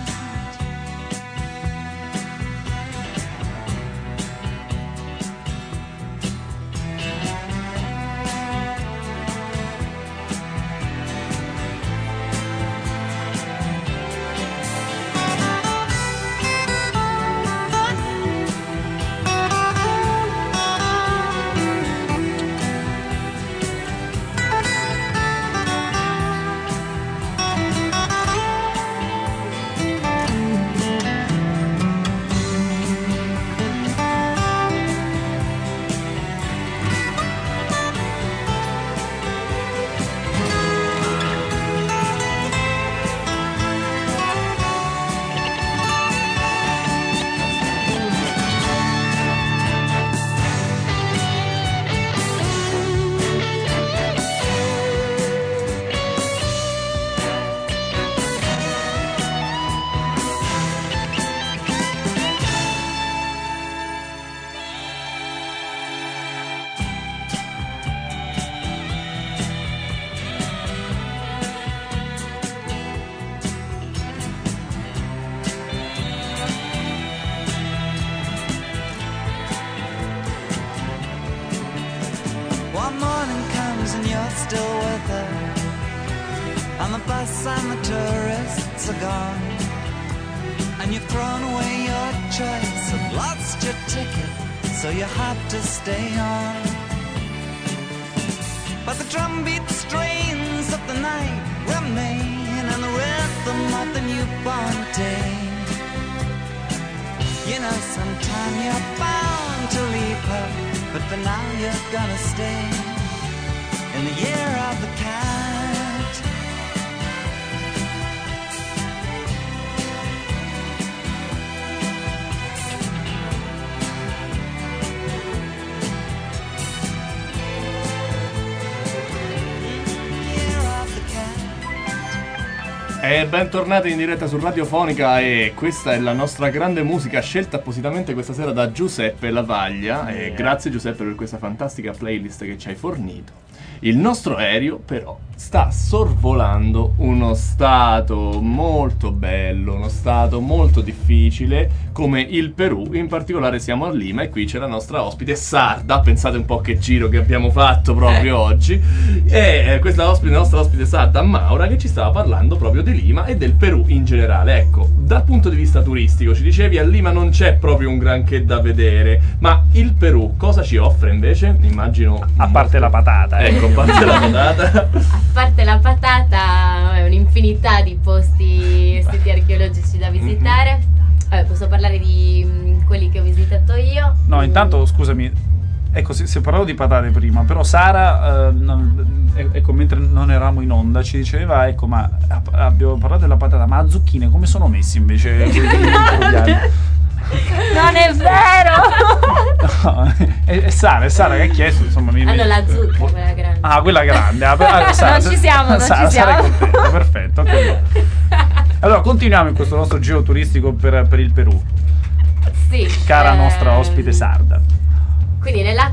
Still with her on the bus and the tourists are gone, and you've thrown away your choice and lost your ticket, so you have to stay on. But the drumbeat strains of the night remain, and the rhythm of the newborn day. You know sometime you're bound to leave her, but for now you're gonna stay in the year of the cat. E bentornati in diretta su Radiofonica, e questa è la nostra grande musica scelta appositamente questa sera da Giuseppe Lavaglia. E grazie Giuseppe per questa fantastica playlist che ci hai fornito. Il nostro aereo però sta sorvolando uno stato molto bello, uno stato molto difficile come il Perù. In particolare siamo a Lima e qui c'è la nostra ospite sarda. Pensate un po' che giro che abbiamo fatto proprio oggi. E questa nostra ospite sarda Maura, che ci stava parlando proprio di Lima e del Perù in generale. Ecco, dal punto di vista turistico ci dicevi a Lima non c'è proprio un granché da vedere, ma il Perù cosa ci offre invece? Immagino a parte la patata. Ecco, a parte la patata. A parte la patata, è un'infinità di posti, siti archeologici da visitare. Posso parlare di quelli che ho visitato io. No, intanto scusami, ecco, si parlavo di patate prima, però Sara, ecco, mentre non eravamo in onda ci diceva, ecco, ma abbiamo parlato della patata, ma a zucchine come sono messi invece quelli peruviani? Non è vero! No, è Sara che ha chiesto, insomma. Hanno la zucca, quella grande. Ah, quella grande. Sara, non ci siamo. Sarai contenta, perfetto. Okay. Allora, continuiamo in questo nostro giro turistico per il Perù. Sì. Cara nostra ospite sarda. Quindi nella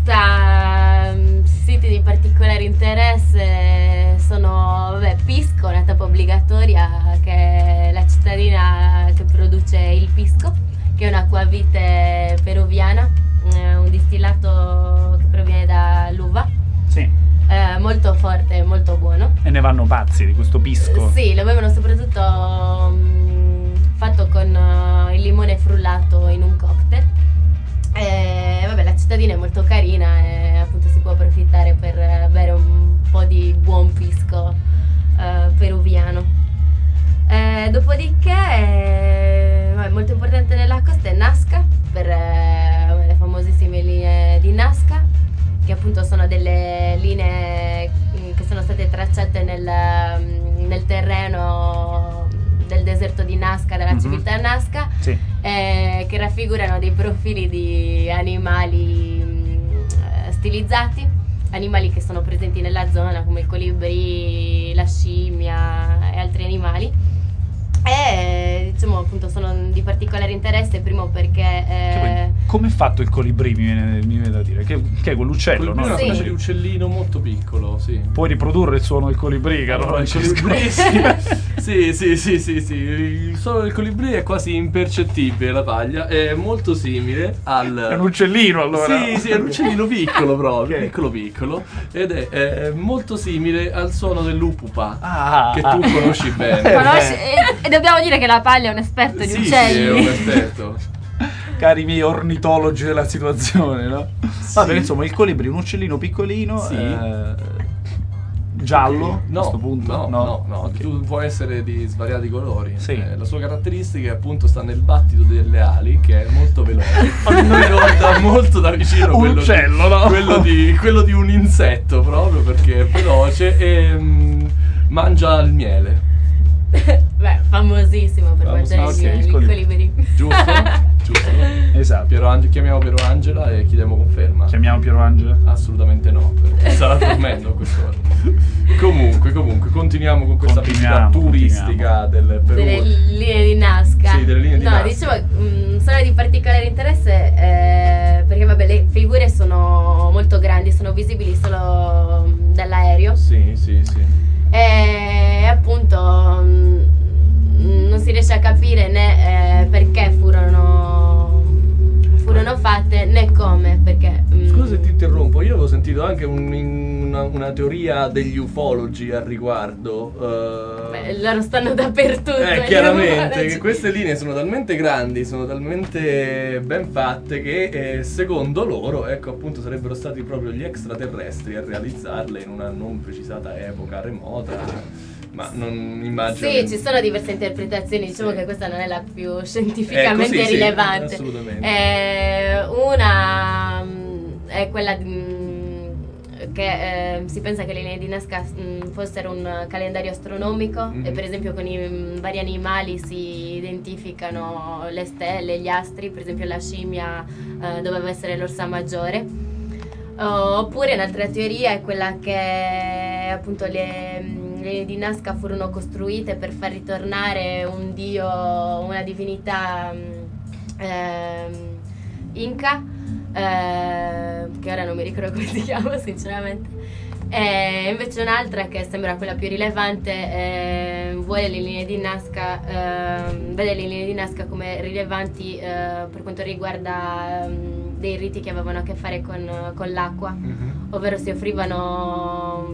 costa, siti di particolare interesse sono, Pisco, una tappa obbligatoria, che è la cittadina che produce il pisco, che è un'acquavite peruviana, un distillato che proviene dall'uva. Sì. Molto forte, molto buono. E ne vanno pazzi di questo pisco. Sì, lo bevono soprattutto fatto con il limone frullato in un cocktail. La cittadina è molto carina e appunto si può approfittare per bere un po' di buon pisco peruviano. Dopodiché molto importante nella costa è Nazca, per le famosissime linee di Nazca, che appunto sono delle linee che sono state tracciate nel terreno del deserto di Nazca, della civiltà Nazca. Sì. che raffigurano dei profili di animali stilizzati, animali che sono presenti nella zona come il colibrì, la scimmia e altri animali. E diciamo appunto sono di particolare interesse, primo perché come è fatto il colibrì, mi viene da dire, che è quell'uccello, Colibrì è no? una Sì. specie di uccellino molto piccolo, sì. Puoi riprodurre il suono del colibrì, caro Allora, il Francesco? colibrì, sì. Il suono del colibrì è quasi impercettibile, la paglia, è molto simile al... È un uccellino, allora. Sì, è un uccellino piccolo proprio, Ok. piccolo, ed è molto simile al suono dell'upupa, Ah. che tu conosci bene. Conosci- e dobbiamo dire che la paglia è un esperto di Sì, uccelli. è un esperto. Cari miei ornitologi della situazione, no? Vabbè, insomma, il colibrì è un uccellino piccolino, Sì. giallo, No, a questo punto? no, Ok. tu può essere di svariati colori. Sì. La sua caratteristica appunto sta nel battito delle ali, che è molto veloce. Mi ricorda molto da vicino Un quello, uccello, no? quello di un insetto, proprio perché è veloce e mangia il miele. beh, famosissimo per Famoso- mangiare ok, il il colibrì. Giusto? Giusto. Esatto. Chiamiamo Piero Angela e chiediamo conferma. Chiamiamo Piero Angela? Assolutamente no, perché sarà dormendo a quest'ora. Comunque, continuiamo con questa visita turistica del Perù. Delle linee di Nazca. Sì, delle linee di Nazca. Dicevo, sono di particolare interesse perché vabbè, le figure sono molto grandi, sono visibili solo dall'aereo. Sì. E appunto non si riesce a capire né perché furono fatte né come, perché Scusa se ti interrompo, io avevo sentito anche una teoria degli ufologi al riguardo. beh, loro stanno dappertutto. Chiaramente che queste linee sono talmente grandi, sono talmente ben fatte che secondo loro, ecco appunto, sarebbero stati proprio gli extraterrestri a realizzarle in una non precisata epoca remota. Ma non immagino. Sì, che- ci sono diverse interpretazione, diciamo Sì. che questa non è la più scientificamente Sì, sì, rilevante. assolutamente. Una è quella che si pensa che le linee di Nazca fossero un calendario astronomico Mhm. e per esempio con i vari animali si identificano le stelle, gli astri, per esempio la scimmia doveva essere l'orsa maggiore. Oppure un'altra teoria è quella che appunto le linee di Nazca furono costruite per far ritornare un dio, una divinità inca, che ora non mi ricordo come si chiama sinceramente. E invece un'altra che sembra quella più rilevante vuole le linee di Nazca, vede le linee di Nazca come rilevanti per quanto riguarda dei riti che avevano a che fare con l'acqua, Mhm. ovvero si offrivano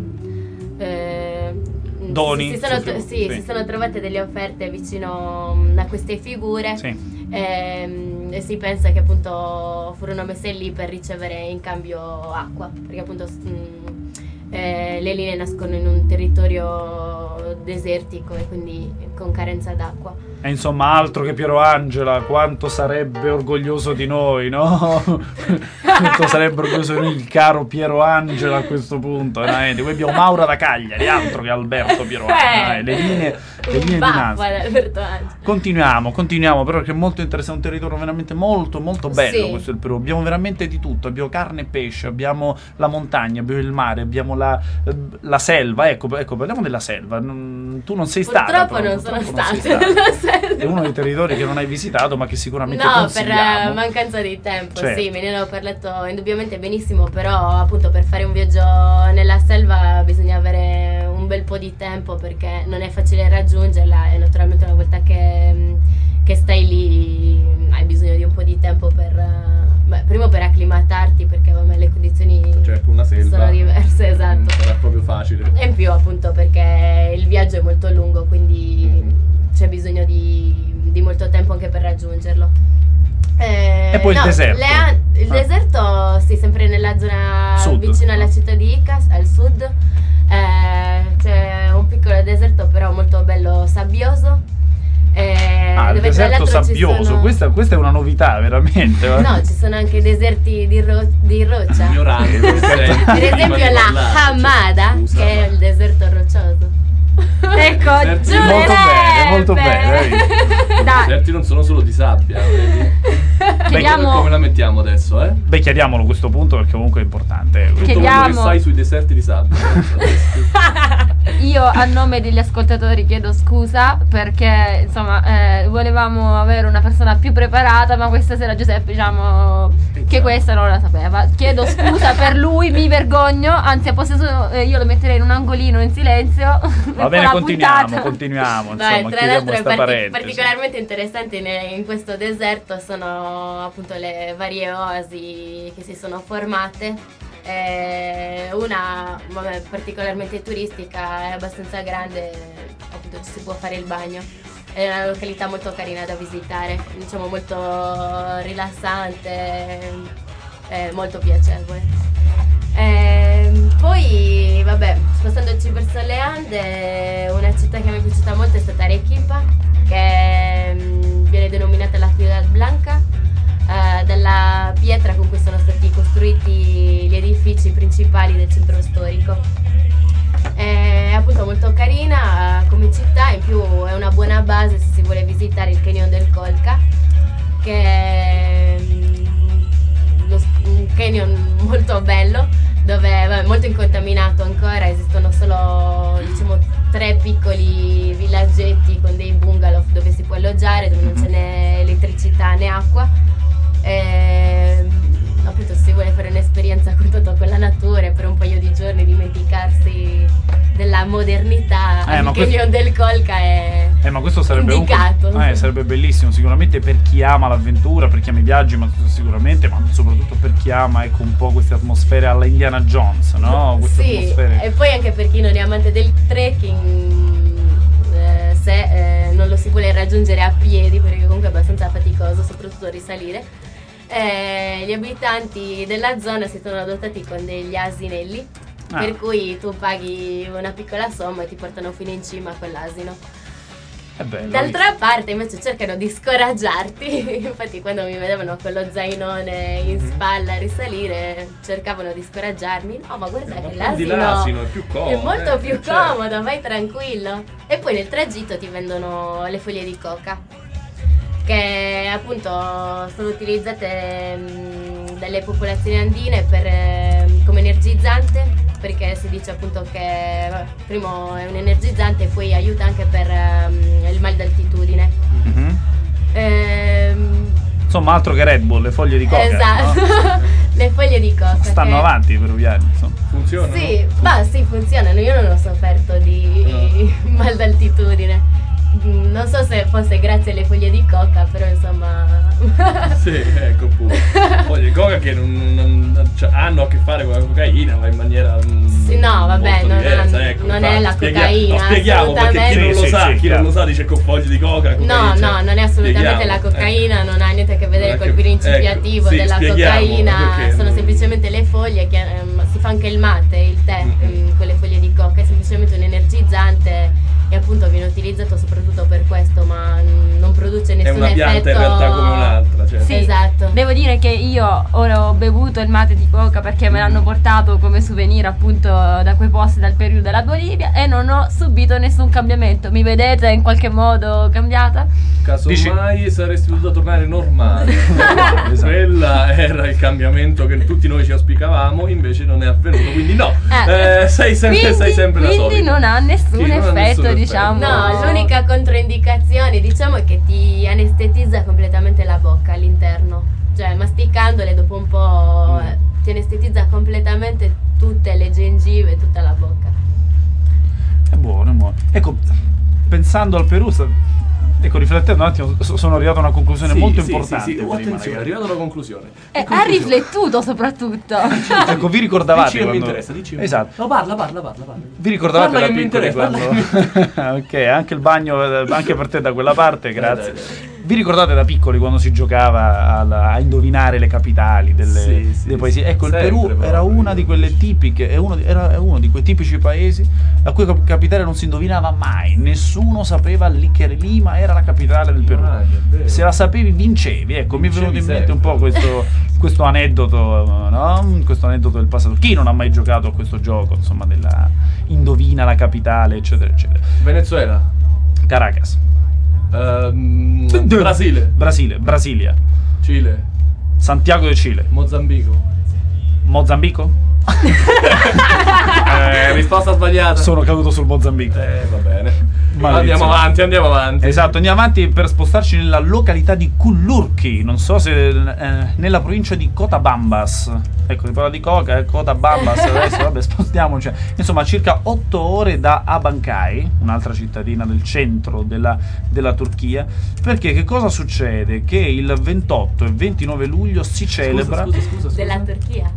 Doni, si sono trovate delle offerte vicino a queste figure. Sì. E si pensa che appunto furono messe lì per ricevere in cambio acqua, perché appunto le linee nascono in un territorio desertico e quindi con carenza d'acqua. E insomma, altro che Piero Angela, quanto sarebbe orgoglioso di noi, no? Quanto sarebbe orgoglioso di noi il caro Piero Angela a questo punto, veramente. Qui abbiamo Maura da Cagliari, altro che Alberto Piero Angela. Le linee di Nazca. Alberto Angela. Continuiamo, però, che è molto interessante, un territorio veramente molto bello. Sì. Questo è il Perù. Abbiamo veramente di tutto, abbiamo carne e pesce, abbiamo la montagna, abbiamo il mare, abbiamo la selva. Ecco, parliamo della selva. Tu non sei stata. Purtroppo non sono purtroppo non sei stata stata. nella selva. È uno dei territori che non hai visitato, ma che sicuramente No, per consigliamo. mancanza di tempo, Certo. sì, me ne hanno parlato indubbiamente benissimo, però appunto per fare un viaggio nella selva bisogna avere un bel po' di tempo perché non è facile raggiungerla e naturalmente una volta che stai lì hai bisogno di un po' di tempo primo per acclimatarti perché vabbè, le condizioni Certo, una selva. sono diverse, esatto. Non sarà proprio facile. E in più appunto perché il viaggio è molto lungo, quindi c'è bisogno di molto tempo anche per raggiungerlo. E poi il deserto. Il deserto, sì, sempre nella zona Sud. vicino alla città di Icas, al sud. C'è un piccolo deserto però molto bello sabbioso. Il dove tra deserto l'altro ci sabbioso, sono- questa è una novità, veramente. No, ci sono anche deserti di roccia. Ignorante. Per Per esempio la Hamada, che è il deserto roccioso. Ecco, molto bene. Dai, I deserti non sono solo di sabbia, vedi? chiediamo, Come la mettiamo adesso, eh? Beh, chiediamolo questo punto perché comunque è importante. Tutto quello che chiediamo, sai sui deserti di sabbia. io a nome degli ascoltatori chiedo scusa perché insomma volevamo avere una persona più preparata, ma questa sera Giuseppe diciamo che questa non la sapeva. Chiedo scusa per lui, mi vergogno, anzi a posto suo, io lo metterei in un angolino in silenzio. Va bene, continuiamo, Beh, insomma, tra chiudiamo l'altro questa parentesi. particolarmente interessante in questo deserto sono appunto le varie oasi che si sono formate. Una particolarmente turistica, è abbastanza grande, appunto ci si può fare il bagno. È una località molto carina da visitare, diciamo molto rilassante, molto piacevole. Poi vabbè, spostandoci verso le Ande, una città che mi è piaciuta molto è stata Arequipa, che viene denominata la Ciudad Blanca, dalla pietra con cui sono stati costruiti gli edifici principali del centro storico. È appunto molto carina come città, in più è una buona base se si vuole visitare il Canyon del Colca, che è un canyon molto bello, dove è molto incontaminato ancora, esistono solo diciamo 3 piccoli villaggetti con dei bungalow dove si può alloggiare, dove non ce n'è elettricità né acqua. Appunto si vuole fare un'esperienza a contatto con la natura e per un paio di giorni dimenticarsi della modernità, il Canyon del Colca è ma questo sarebbe indicato. Sarebbe bellissimo sicuramente per chi ama l'avventura, per chi ama i viaggi, ma sicuramente, ma soprattutto per chi ama ecco un po' queste atmosfere alla Indiana Jones, no? Queste Sì, atmosfere. e poi anche per chi non è amante del trekking, se non lo si vuole raggiungere a piedi, perché comunque è abbastanza faticoso, soprattutto risalire. Gli abitanti della zona si sono dotati con degli asinelli, per cui tu paghi una piccola somma e ti portano fino in cima con l'asino. D'altra parte invece cercano di scoraggiarti, infatti quando mi vedevano con lo zainone in spalla a risalire cercavano di scoraggiarmi. No, ma guarda che l'asino è più comodo, è molto più comodo, vai tranquillo. E poi nel tragitto ti vendono le foglie di coca, che appunto sono utilizzate dalle popolazioni andine come energizzante, perché si dice appunto che primo è un energizzante e poi aiuta anche per il mal d'altitudine. Insomma, altro che Red Bull, le foglie di coca. Esatto, no? Le foglie di coca. Stanno avanti i peruviani, insomma. Funzionano? Sì, sì, funzionano. Io non ho sofferto di mal d'altitudine. Non so se fosse grazie alle foglie di coca, però insomma. Sì, ecco pure. Foglie di coca che hanno a che fare con la cocaina, ma in maniera. Sì, no, vabbè, non è la cocaina. Lo spieghiamo perché chi non lo sa, chi non lo sa dice con foglie di coca. No, non è assolutamente la cocaina, non ha niente a che vedere col principiativo della cocaina. Sono semplicemente le foglie che si fa anche il mate, il tè con le foglie di coca, è semplicemente un energizzante. E appunto viene utilizzato soprattutto per questo, ma non produce nessun effetto. È una pianta in realtà come un'altra, cioè. Sì, esatto. Devo dire che io ho bevuto il mate di coca perché me l'hanno portato come souvenir appunto da quei posti dal Perù, dalla Bolivia, e non ho subito nessun cambiamento. Mi vedete in qualche modo cambiata? Casomai saresti dovuto tornare normale. Esatto. Quella era il cambiamento che tutti noi ci auspicavamo, invece non è avvenuto, quindi no. Sei sempre la solita. Quindi non ha nessun effetto. Diciamo. No, l'unica controindicazione diciamo è che ti anestetizza completamente la bocca all'interno, cioè masticandole dopo un po' ti anestetizza completamente tutte le gengive, tutta la bocca. È buono. Ecco, pensando al Perù, riflettendo un attimo, sono arrivato a una conclusione molto importante. Attenzione, è arrivato alla conclusione. Ha riflettuto soprattutto. Ecco, vi ricordavate dici quando... mi interessa, dici. Esatto. No, parla. Vi ricordavate parla da che piccoli quando... Ok, anche il bagno, anche per te da quella parte, grazie. Dai. Vi ricordate da piccoli quando si giocava a indovinare le capitali dei paesi? Ecco, il Perù era una di quelle tipiche, era uno di quei tipici paesi a cui capitale non si indovinava mai. Nessuno sapeva che Lima era la capitale del Perù. Se la sapevi vincevi. Ecco, mi è venuto in mente un po' questo aneddoto, no? Questo aneddoto del passato. Chi non ha mai giocato a questo gioco, insomma, indovina la capitale, eccetera, eccetera. Venezuela. Caracas. Brasile. Brasilia. Cile. Santiago de Cile. Mozambico. Mozambico? Risposta sbagliata. Sono caduto sul Mozambico. Va bene. Maledizione. Andiamo avanti. Esatto, andiamo avanti per spostarci nella località di Cullurchi, non so se nella provincia di Cotabambas. Ecco, si parla di coca, Cotabambas, adesso vabbè, spostiamoci. Insomma, circa 8 ore da Abancay, un'altra cittadina del centro della Turchia, perché che cosa succede? Che il 28 e 29 luglio si celebra... Scusa. Della Turchia.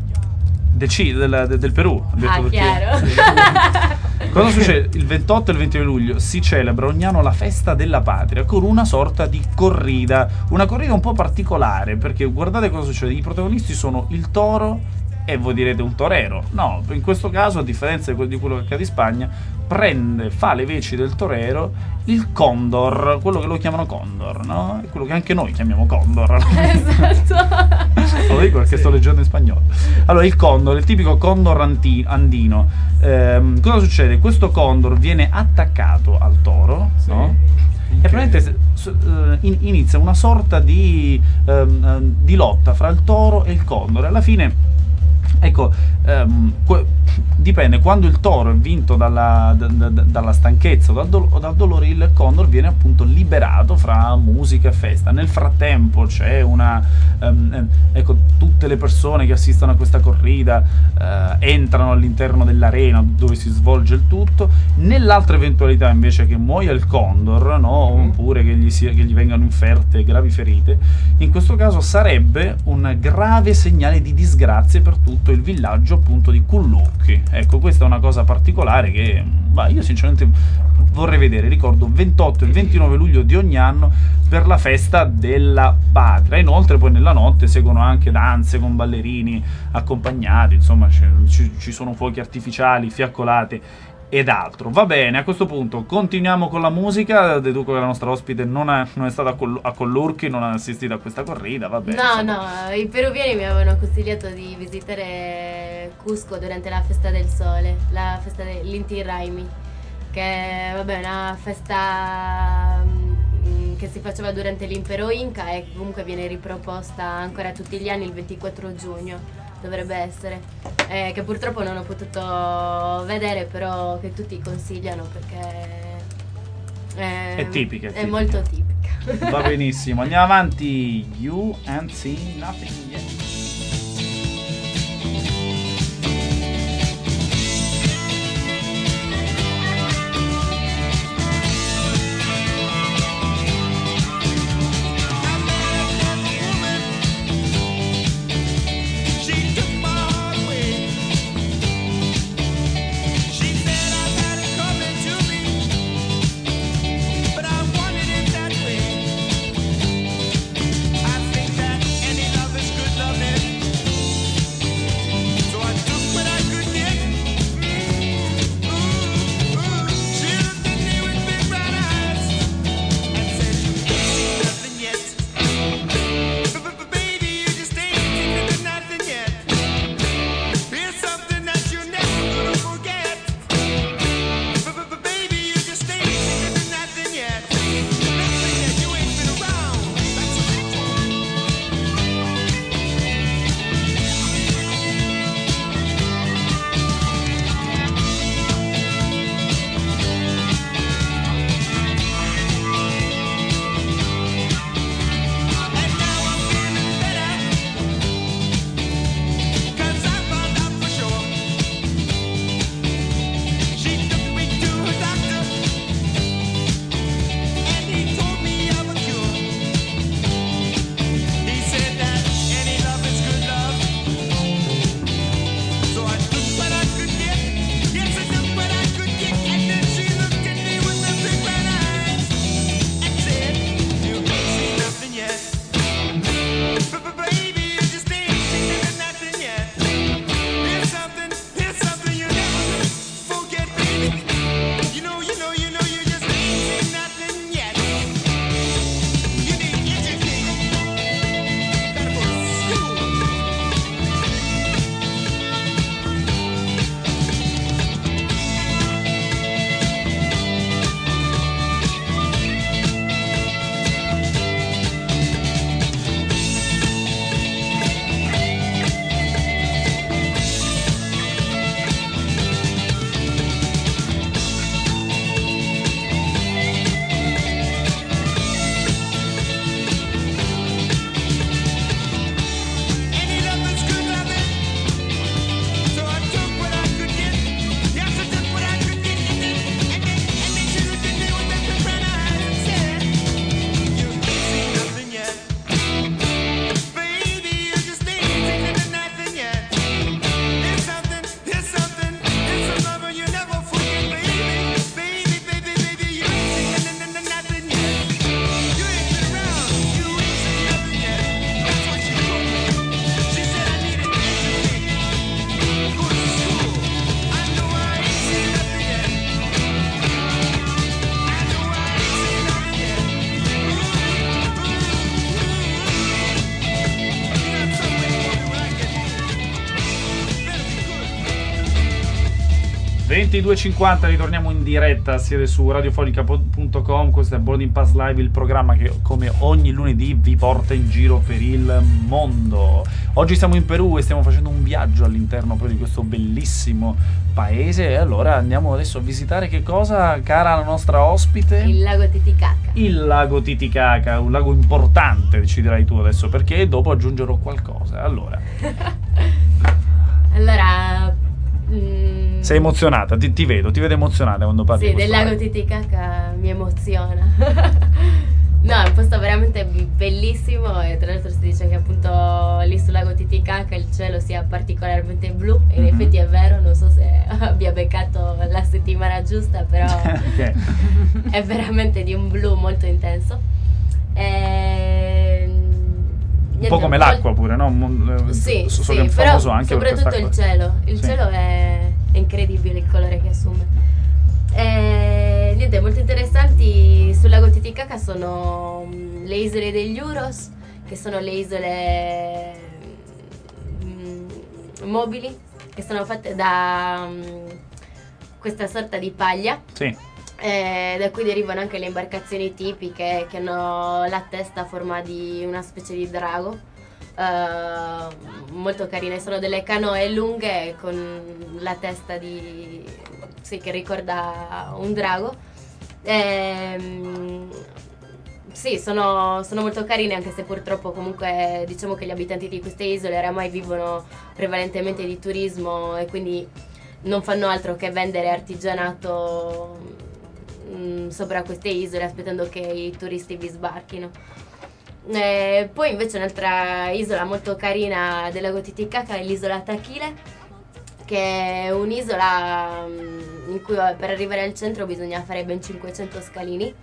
Del Perù. Ho detto Turchia. Chiaro. Cosa succede? Il 28 e il 29 luglio si celebra ogni anno la festa della patria con una sorta di corrida, una corrida un po' particolare, perché guardate cosa succede, i protagonisti sono il toro e voi direte un torero. No, in questo caso, a differenza di quello che accade in Spagna, fa le veci del torero il condor, quello che lo chiamano condor, no? È quello che anche noi chiamiamo condor. Esatto. Lo dico perché sto leggendo in spagnolo. Allora, il condor, il tipico condor andino. Cosa succede? Questo condor viene attaccato al toro, no? E probabilmente inizia una sorta di lotta fra il toro e il condor. Alla fine, ecco, dipende, quando il toro è vinto dalla stanchezza o dal dolore, il condor viene appunto liberato fra musica e festa. Nel frattempo c'è ecco, tutte le persone che assistono a questa corrida entrano all'interno dell'arena dove si svolge il tutto. Nell'altra eventualità invece che muoia il condor, no? Oppure che gli vengano inferte gravi ferite, in questo caso sarebbe un grave segnale di disgrazia per tutto il villaggio appunto di Cullurchi. Ecco, questa è una cosa particolare che io sinceramente vorrei vedere. Ricordo 28 e 29 luglio di ogni anno per la festa della patria. Inoltre poi nella notte seguono anche danze con ballerini accompagnati, insomma ci sono fuochi artificiali, fiaccolate ed altro. Va bene, a questo punto continuiamo con la musica. Deduco che la nostra ospite non è stata a Cullurchi, non ha assistito a questa corrida, va bene. No, i peruviani mi avevano consigliato di visitare Cusco durante la festa del sole, la festa dell'Inti Raymi, che vabbè, è una festa che si faceva durante l'impero Inca e comunque viene riproposta ancora tutti gli anni il 24 giugno. Dovrebbe essere, che purtroppo non ho potuto vedere, però che tutti consigliano perché è tipica. È molto tipica. Va benissimo, andiamo avanti. You ain't seen nothing yet. Love 22.50, ritorniamo in diretta, siete su radiofonica.com, questo è Boarding Pass Live, il programma che come ogni lunedì vi porta in giro per il mondo. Oggi siamo in Perù e stiamo facendo un viaggio all'interno proprio di questo bellissimo paese e allora andiamo adesso a visitare che cosa, cara la nostra ospite? Il lago Titicaca. Il lago Titicaca, un lago importante, ci dirai tu adesso perché, e dopo aggiungerò qualcosa. Allora, sei emozionata, ti vedo emozionata quando parli. Sì, del lago Titicaca mi emoziona. No, è un posto veramente bellissimo e tra l'altro si dice che appunto lì sul lago Titicaca il cielo sia particolarmente blu e in effetti è vero, non so se abbia beccato la settimana giusta, però Okay. è veramente di un blu molto intenso. Un po' come l'acqua pure, no? Sì, So sì, che è però famoso anche soprattutto per il quest'acqua. cielo. Il Sì. cielo è incredibile il colore che assume. Niente, molto interessanti sul lago Titicaca sono le isole degli Uros, che sono le isole mobili, che sono fatte da questa sorta di paglia. Sì. Da cui derivano anche le imbarcazioni tipiche che hanno la testa a forma di una specie di drago, molto carine, sono delle canoe lunghe con la testa che ricorda un drago. Sì, sono molto carine, anche se purtroppo comunque diciamo che gli abitanti di queste isole oramai vivono prevalentemente di turismo e quindi non fanno altro che vendere artigianato sopra queste isole aspettando che i turisti vi sbarchino. Poi invece un'altra isola molto carina del lago Titicaca è l'isola Taquile, che è un'isola in cui per arrivare al centro bisogna fare ben 500 scalini.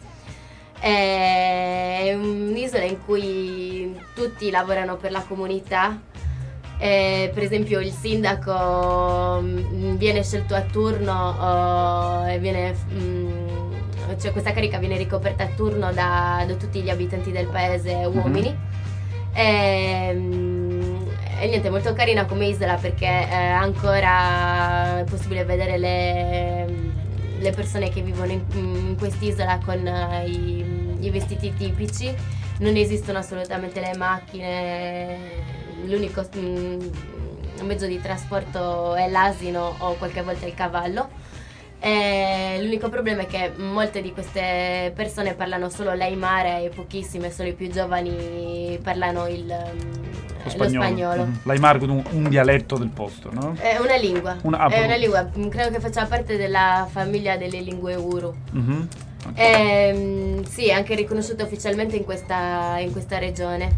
È un'isola in cui tutti lavorano per la comunità. Per esempio il sindaco viene scelto a turno e cioè questa carica viene ricoperta a turno da tutti gli abitanti del paese uomini. E niente, è molto carina come isola perché ancora è possibile vedere le persone che vivono in quest'isola con i vestiti tipici. Non esistono assolutamente le macchine, l'unico mezzo di trasporto è l'asino o qualche volta il cavallo. L'unico problema è che molte di queste persone parlano solo l'aimara e pochissime, solo i più giovani parlano lo spagnolo. L'aimar, un dialetto del posto, no? È una lingua, Proprio. una lingua, credo che faccia parte della famiglia delle lingue Uru. Sì, è anche riconosciuto ufficialmente in questa regione.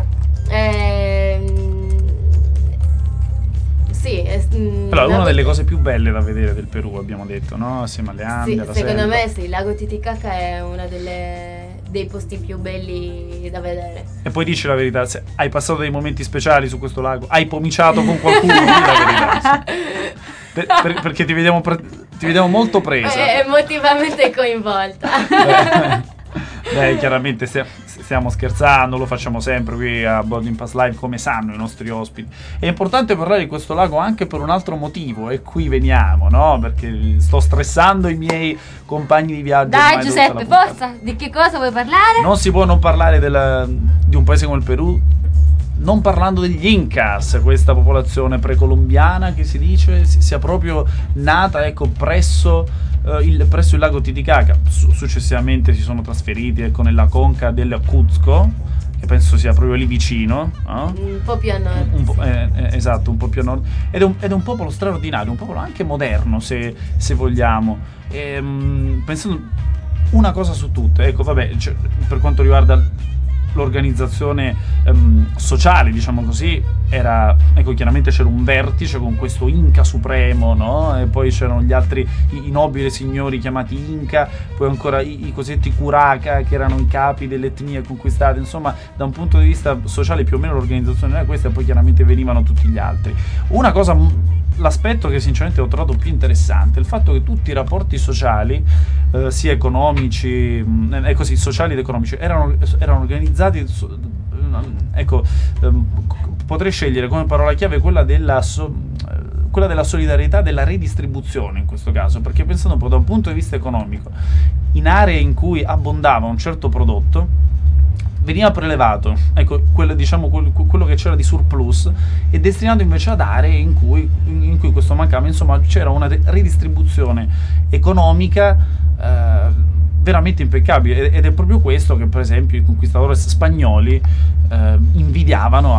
Sì, Allora, una delle cose più belle da vedere del Perù, abbiamo detto, no? Assieme alle Andi, sì, alla secondo selva. me sì, il lago Titicaca è uno dei posti più belli da vedere. E poi dici la verità, se hai passato dei momenti speciali su questo lago, hai pomiciato con qualcuno, dici la verità. Perché ti vediamo molto presa. Emotivamente coinvolta. Beh, chiaramente stiamo scherzando, lo facciamo sempre qui a Boarding Pass Live, come sanno i nostri ospiti. È importante parlare di questo lago anche per un altro motivo, e qui veniamo, no? Perché sto stressando i miei compagni di viaggio. Dai ormai Giuseppe, tutta la puntata. forza, di che cosa vuoi parlare? Non si può non parlare di un paese come il Perù non parlando degli Incas, questa popolazione precolombiana che si dice sia proprio nata, ecco, presso il lago Titicaca. Successivamente si sono trasferiti, ecco, nella conca del Cuzco, che penso sia proprio lì vicino, no? Un po' più a nord. Esatto, un po' più a nord. Ed è un popolo straordinario, un popolo anche moderno, se vogliamo. Pensando una cosa su tutte, ecco, vabbè, cioè, per quanto riguarda l'organizzazione sociale, diciamo così, era, ecco, chiaramente c'era un vertice con questo Inca supremo, no? E poi c'erano gli altri, i nobili signori chiamati Inca, poi ancora i cosiddetti Curaca, che erano i capi delle etnie conquistate. Insomma, da un punto di vista sociale più o meno l'organizzazione era questa, e poi chiaramente venivano tutti gli altri. Una cosa, l'aspetto che sinceramente ho trovato più interessante è il fatto che tutti i rapporti sociali, sia economici, così, sociali ed economici, erano organizzati, ecco, potrei scegliere come parola chiave quella della quella della solidarietà, della redistribuzione in questo caso, perché pensando un po' da un punto di vista economico, in aree in cui abbondava un certo prodotto veniva prelevato, ecco, quello che c'era di surplus, e destinato invece ad aree in cui questo mancava. Insomma, c'era una redistribuzione economica veramente impeccabile, ed è proprio questo che per esempio i conquistadores spagnoli invidiavano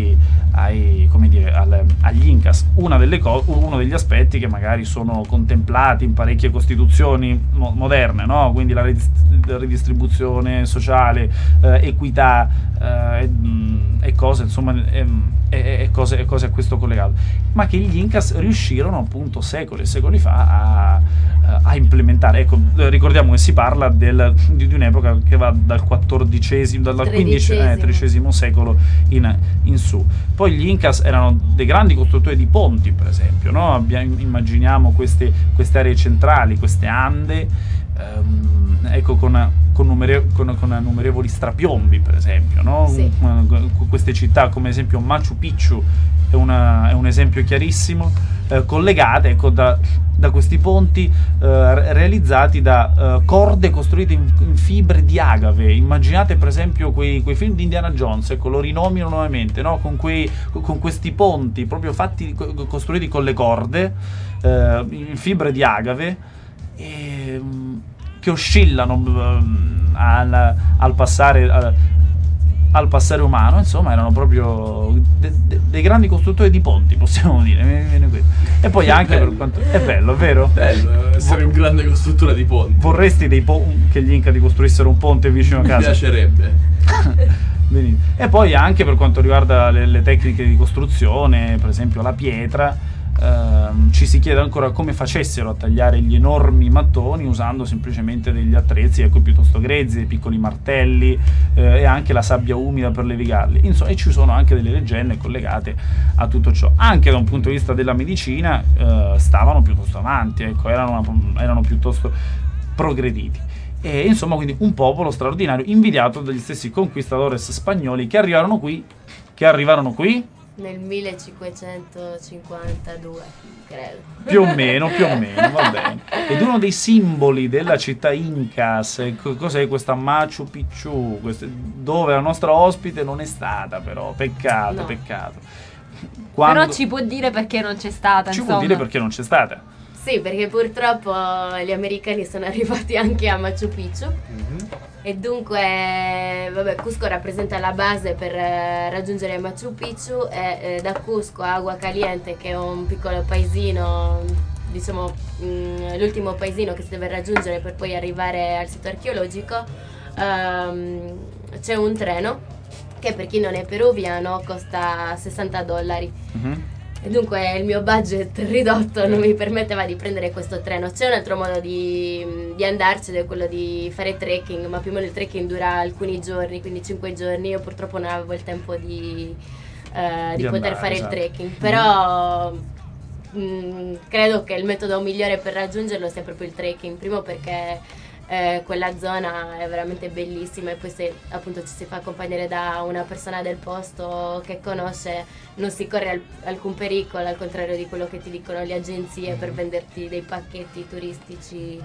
agli Incas. Uno degli aspetti che magari sono contemplati in parecchie costituzioni moderne, no? Quindi la ridistribuzione sociale, equità e cose, insomma, e cose a questo collegato, ma che gli Incas riuscirono appunto secoli e secoli fa a implementare. Ecco, ricordiamo che si parla di un'epoca che va dal XIII secolo in su. Poi gli Incas erano dei grandi costruttori di ponti, per esempio, no? Immaginiamo queste aree centrali, queste Ande, ecco, con numerevoli strapiombi, per esempio, no? Sì. Queste città, come esempio Machu Picchu è un esempio chiarissimo, collegate, ecco, da questi ponti realizzati da corde costruite in fibre di agave. Immaginate per esempio quei film di Indiana Jones, ecco, lo rinomino nuovamente, no? Con questi ponti proprio costruiti con le corde in fibre di agave, che oscillano al passare umano. Insomma, erano proprio dei grandi costruttori di ponti, possiamo dire. E poi anche per quanto è bello, vero? Bello essere un grande costruttore di ponti. Vorresti che gli Inca ti costruissero un ponte vicino a casa? Mi piacerebbe. Benissimo. E poi anche per quanto riguarda le tecniche di costruzione, per esempio la pietra, ci si chiede ancora come facessero a tagliare gli enormi mattoni usando semplicemente degli attrezzi, ecco, piuttosto grezzi, dei piccoli martelli, e anche la sabbia umida per levigarli. Insomma, e ci sono anche delle leggende collegate a tutto ciò. Anche da un punto di vista della medicina stavano piuttosto avanti, ecco, erano piuttosto progrediti. E insomma, quindi un popolo straordinario, invidiato dagli stessi conquistadores spagnoli che arrivarono qui Nel 1552, credo. più o meno, va bene. Ed uno dei simboli della città Incas, cos'è questa Machu Picchu, dove la nostra ospite non è stata, però peccato, No. peccato. Però ci può dire perché non c'è stata, ci insomma. può dire perché non c'è stata. Sì, perché purtroppo gli americani sono arrivati anche a Machu Picchu. E dunque, vabbè, Cusco rappresenta la base per raggiungere Machu Picchu, e da Cusco a Agua Caliente, che è un piccolo paesino, diciamo l'ultimo paesino che si deve raggiungere per poi arrivare al sito archeologico, c'è un treno che, per chi non è peruviano, costa $60. E dunque il mio budget ridotto non mi permetteva di prendere questo treno. C'è un altro modo di andarci, ed è quello di fare trekking, ma più o meno il trekking dura alcuni giorni, quindi 5 giorni. Io purtroppo non avevo il tempo di poter andare, fare esatto. il trekking, però credo che il metodo migliore per raggiungerlo sia proprio il trekking. Primo perché quella zona è veramente bellissima, e poi se appunto ci si fa accompagnare da una persona del posto che conosce, non si corre alcun pericolo, al contrario di quello che ti dicono le agenzie per venderti dei pacchetti turistici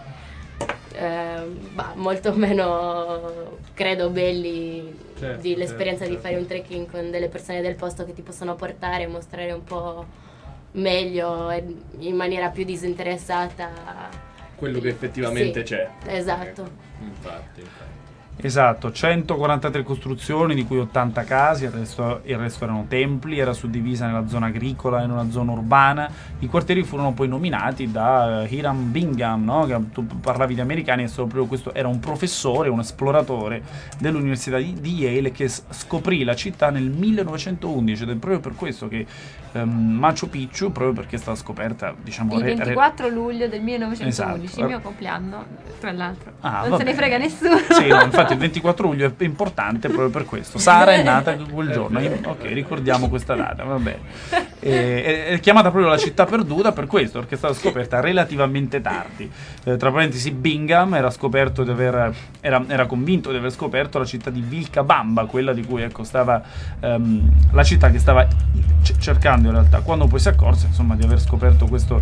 molto meno, credo, belli dell'esperienza di fare un trekking con delle persone del posto che ti possono portare e mostrare un po' meglio e in maniera più disinteressata Quello che effettivamente Sì, c'è. esatto. Infatti. Esatto, 143 costruzioni, di cui 80 casi, il resto erano templi, era suddivisa nella zona agricola e nella zona urbana. I quartieri furono poi nominati da Hiram Bingham, no? Che tu parlavi di americani, e proprio questo era un professore, un esploratore dell'Università di Yale, che scoprì la città nel 1911, ed è proprio per questo che Machu Picchu, proprio perché è stata scoperta, diciamo, Il 24 luglio del 1911, Esatto. il mio compleanno, tra l'altro. Ah, Non se ne vabbè. frega nessuno. Sì, no, infatti il 24 luglio è importante proprio per questo. Sara è nata quel giorno. Ok, ricordiamo questa data, va bene. È chiamata proprio la città perduta per questo, perché è stata scoperta relativamente tardi. Tra parentesi, Bingham era scoperto di aver, era convinto di aver scoperto la città di Vilcabamba, quella di cui stava la città che stava cercando in realtà, quando poi si accorse insomma di aver scoperto questo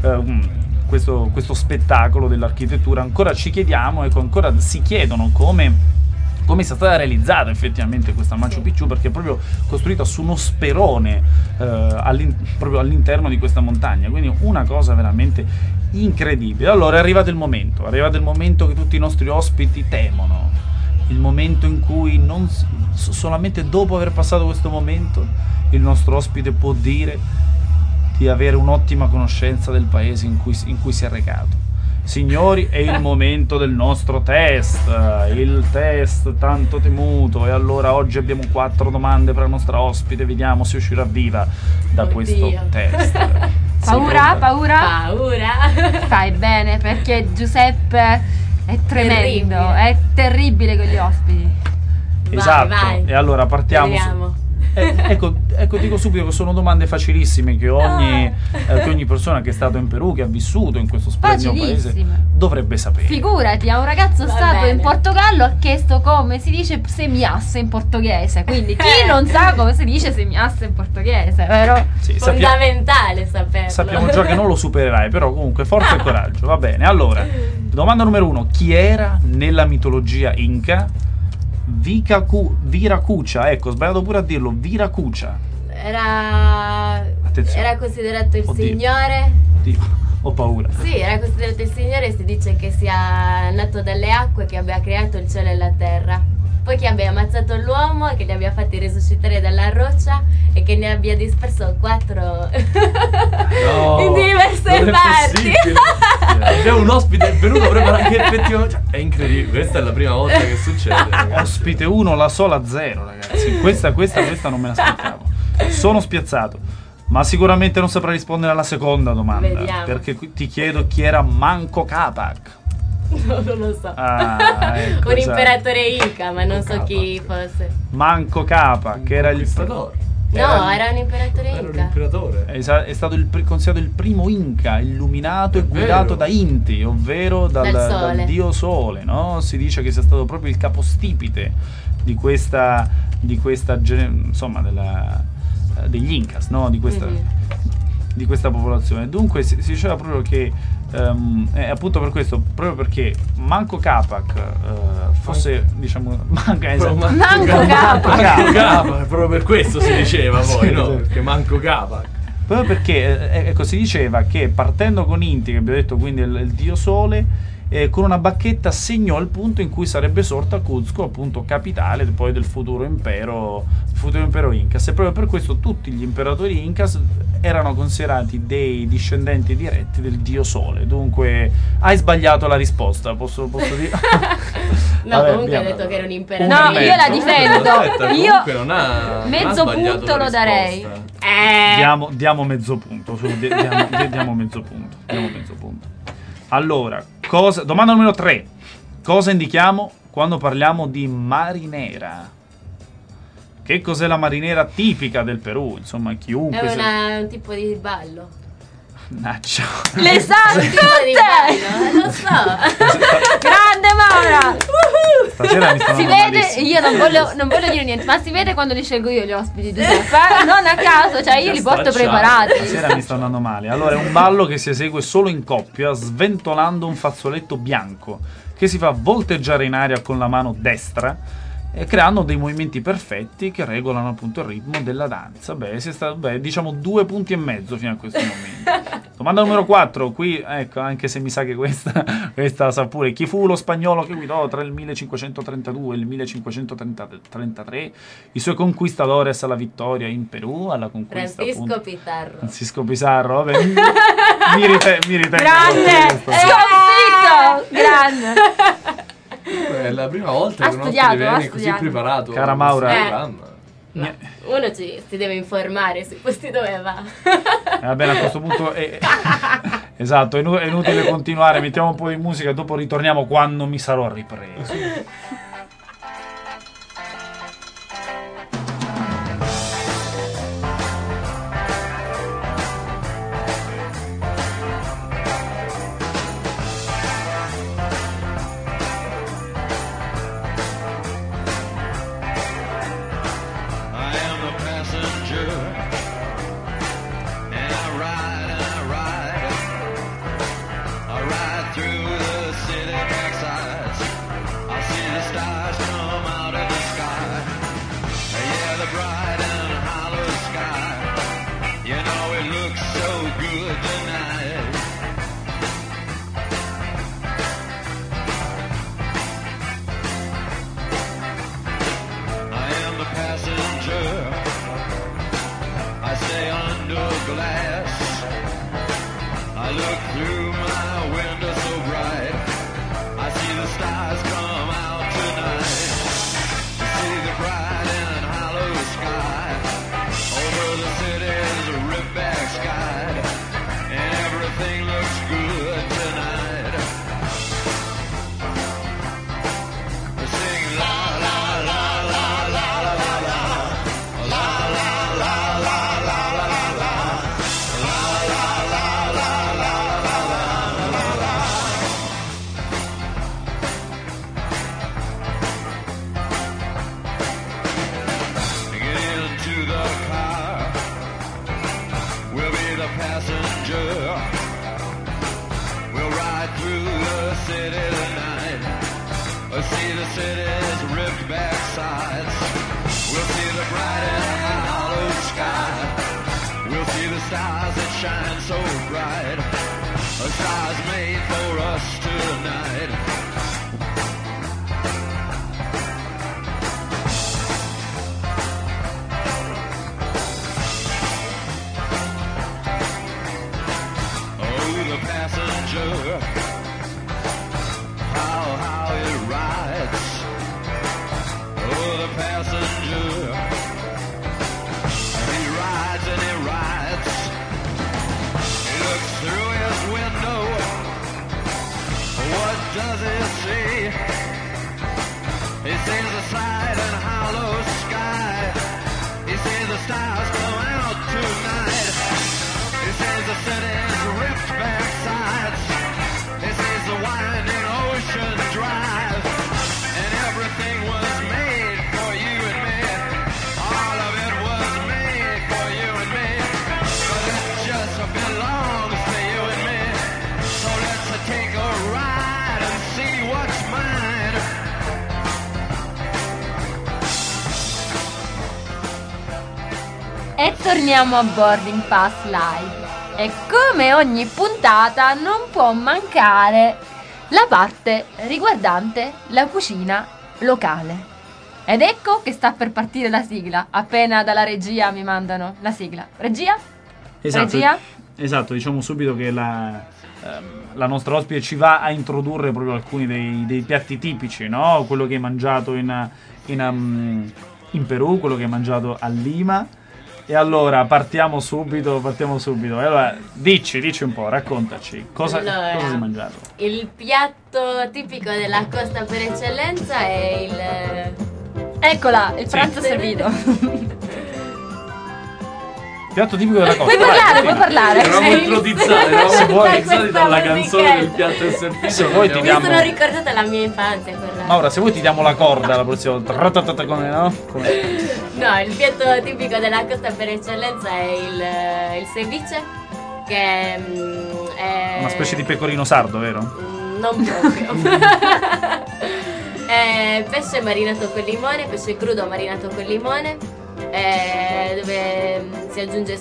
spettacolo dell'architettura. Ancora ci chiediamo, ancora si chiedono come sia stata realizzata effettivamente questa Machu Picchu, perché è proprio costruita su uno sperone proprio all'interno di questa montagna, quindi una cosa veramente incredibile. Allora è arrivato il momento che tutti i nostri ospiti temono, il momento in cui solamente dopo aver passato questo momento il nostro ospite può dire di avere un'ottima conoscenza del paese in cui si è recato. Signori, è il momento del nostro test, il test tanto temuto, e allora oggi abbiamo 4 domande per la nostra ospite, vediamo se uscirà viva da questo test. Paura? Fai bene, perché Giuseppe è tremendo, terribile. è terribile con gli ospiti. Esatto, vai. E allora partiamo. Vediamo. Ecco, dico subito che sono domande facilissime che ogni persona che è stato in Perù, che ha vissuto in questo splendido paese, dovrebbe sapere. Figurati, a un ragazzo stato in Portogallo ha chiesto come si dice semiasse in portoghese, quindi chi non sa come si dice semiasse in portoghese, vero? Sì, fondamentale saperlo. Sappiamo già che non lo supererai, però comunque forza e coraggio, va bene. Allora, domanda numero 1: chi era nella mitologia Inca Viracocha? Ecco, ho sbagliato pure a dirlo, Viracocha. Era considerato il signore. Oddio, ho paura. Sì, era considerato il signore, si dice che sia nato dalle acque, che abbia creato il cielo e la terra. Poi che abbia ammazzato l'uomo e che li abbia fatti risuscitare dalla roccia e che ne abbia disperso 4 in diverse parti. C'è un ospite venuto preparato che effettivamente è incredibile, questa è la prima volta che succede, ragazzi. Ospite 1, la sola 0, ragazzi. Questa non me l'aspettavo. Sono spiazzato. Ma sicuramente non saprà rispondere alla seconda domanda. Vediamo. Perché ti chiedo chi era Manco Capac. No, non lo so. Ecco, un imperatore Inca, ma non so chi fosse. Manco Capac, che era il Conquistatore. No, era un imperatore Era un Inca. imperatore. è stato considerato il primo Inca illuminato e guidato da Inti, ovvero dal dio Sole, no? Si dice che sia stato proprio il capostipite di questa insomma degli Incas, no? Di questa popolazione. Dunque si diceva proprio che appunto per questo, proprio perché Manco Capac fosse diciamo Manco Capac, proprio per questo si diceva poi, Sì, no? sì. Perché Manco Capac. proprio perché ecco, si diceva che partendo con Inti, che abbiamo detto quindi il dio Sole, con una bacchetta segnò il punto in cui sarebbe sorta Cuzco, appunto capitale poi del futuro impero Incas, e proprio per questo tutti gli imperatori Incas erano considerati dei discendenti diretti del dio Sole. Dunque hai sbagliato la risposta, posso dire? No, Vabbè, comunque ha andiamo. detto che era un imperatore. No, Punto e io la mezzo. difendo. Aspetta, Io comunque non ha mezzo sbagliato punto la lo darei. risposta. Diamo mezzo punto, diamo mezzo punto. Allora, domanda numero 3. Cosa indichiamo quando parliamo di marinera? Che cos'è la marinera tipica del Perù? Insomma, chiunque È un tipo di ballo. Naccia. le sa Un tipo di tutte! ballo, lo so. Grande Maura! Stasera mi stanno Si andando vede, malissimo. io non voglio dire niente, ma si vede quando li scelgo io gli ospiti, Giuseppe. Non a caso, cioè io li porto preparati. Stasera mi sta andando male. Allora, è un ballo che si esegue solo in coppia, sventolando un fazzoletto bianco che si fa volteggiare in aria con la mano destra, creando dei movimenti perfetti che regolano appunto il ritmo della danza. Diciamo 2 punti e mezzo fino a questo momento. Domanda numero 4. Qui, ecco, anche se mi sa che questa la sa pure. Chi fu lo spagnolo che guidò tra il 1532 e il 1533 i suoi conquistadores alla vittoria in Perù, alla conquista Francisco Pizarro. Francisco Pizarro, vabbè. mi ritengo Grande! Sconfitto! Grande! È la prima volta Ha che un studiato, ospite viene ha così studiato. preparato. Cara a Maura. questo programma. Ma uno si deve informare sui posti dove va. Va bene, a questo punto esatto, è inutile continuare, mettiamo un po' di musica e dopo ritorniamo quando mi sarò ripreso. good tonight. I am the passenger. I stay under glass. I look through my window so bright. I see the stars come out tonight. I see the bright and hollow sky over the city's rip-back sky, and everything looks good tonight. We sing la la la la la la la la la la la la la la la. Get into the car. We'll be the passenger. We'll ride through the city tonight. We'll see the city's ripped back sides. We'll see the bright and hollow sky. We'll see the stars that shine so bright. The stars made for us tonight. The passenger, how it rides. Oh, the passenger, he rides and he rides. He looks through his window. What does he see? He sees the side and hollow sky. He sees the stars come out tonight. He sees the city's ripped back sides. He sees the winding ocean drive. And everything was made for you and me. All of it was made for you and me. But it just belongs to you and me. So let's take a ride and see what's mine. E torniamo a Boarding Pass Live. E come ogni puntata non può mancare la parte riguardante la cucina locale. Ed ecco che sta per partire la sigla. Appena dalla regia mi mandano la sigla. Regia? Esatto, Regia? esatto, diciamo subito che la nostra ospite ci va a introdurre proprio alcuni dei piatti tipici, no? Quello che hai mangiato in Perù, quello che hai mangiato a Lima. E allora partiamo subito. Allora dici un po', raccontaci cosa hai mangiato. Il piatto tipico della costa per eccellenza è il... Eccola, il pranzo servito. Piatto tipico della costa. Puoi parlare. Eravamo ipnotizzati dalla canzone del piatto e servizio. Se vuoi ti Mi diamo... sono ricordata la mia infanzia quella. Maura, se vuoi ti diamo la corda la prossima volta. Come no? No, il piatto tipico della costa per eccellenza è il ceviche, che è Una specie di pecorino sardo, vero? non proprio. È pesce marinato con limone, pesce crudo marinato con limone, dove si aggiungono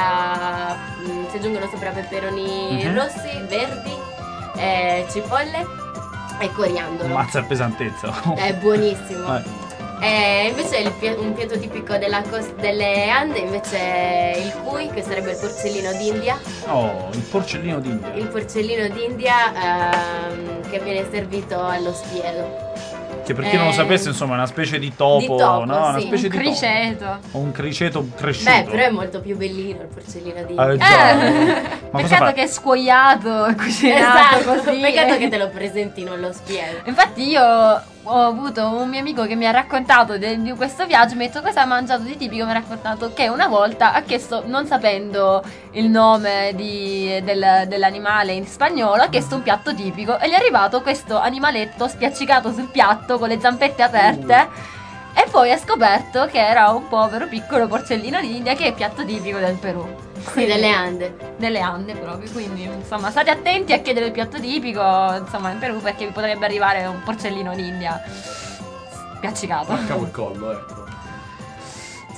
sopra peperoni rossi, verdi, cipolle e coriandolo. Mazza il pesantezza. È buonissimo. Vai. Invece un piatto tipico delle Ande invece è il cuy, che sarebbe il porcellino d'India. Oh, il porcellino d'India. Il porcellino d'India che viene servito allo spiedo. Che per chi non lo sapesse, insomma, è una specie di topo, no? Una sì. specie di Criceto. topo. O un criceto cresciuto. Beh, però è molto più bellino il porcellino d'India. Già. Ma cosa Peccato fa? che è scuoiato, cucinato Esatto, così. peccato che te lo presentino allo spiedo. Infatti io ho avuto un mio amico che mi ha raccontato di questo viaggio. Mi ha detto cosa ha mangiato di tipico. Mi ha raccontato che una volta ha chiesto, non sapendo il nome dell'animale in spagnolo, ha chiesto un piatto tipico e gli è arrivato questo animaletto spiaccicato sul piatto con le zampette aperte. E poi ha scoperto che era un povero piccolo porcellino d'India, che è piatto tipico del Perù. Sì, delle Ande. Delle Ande proprio, quindi insomma state attenti a chiedere il piatto tipico, insomma, in Perù, perché vi potrebbe arrivare un porcellino d'India spiaccicato. A capo il collo, ecco. Insomma,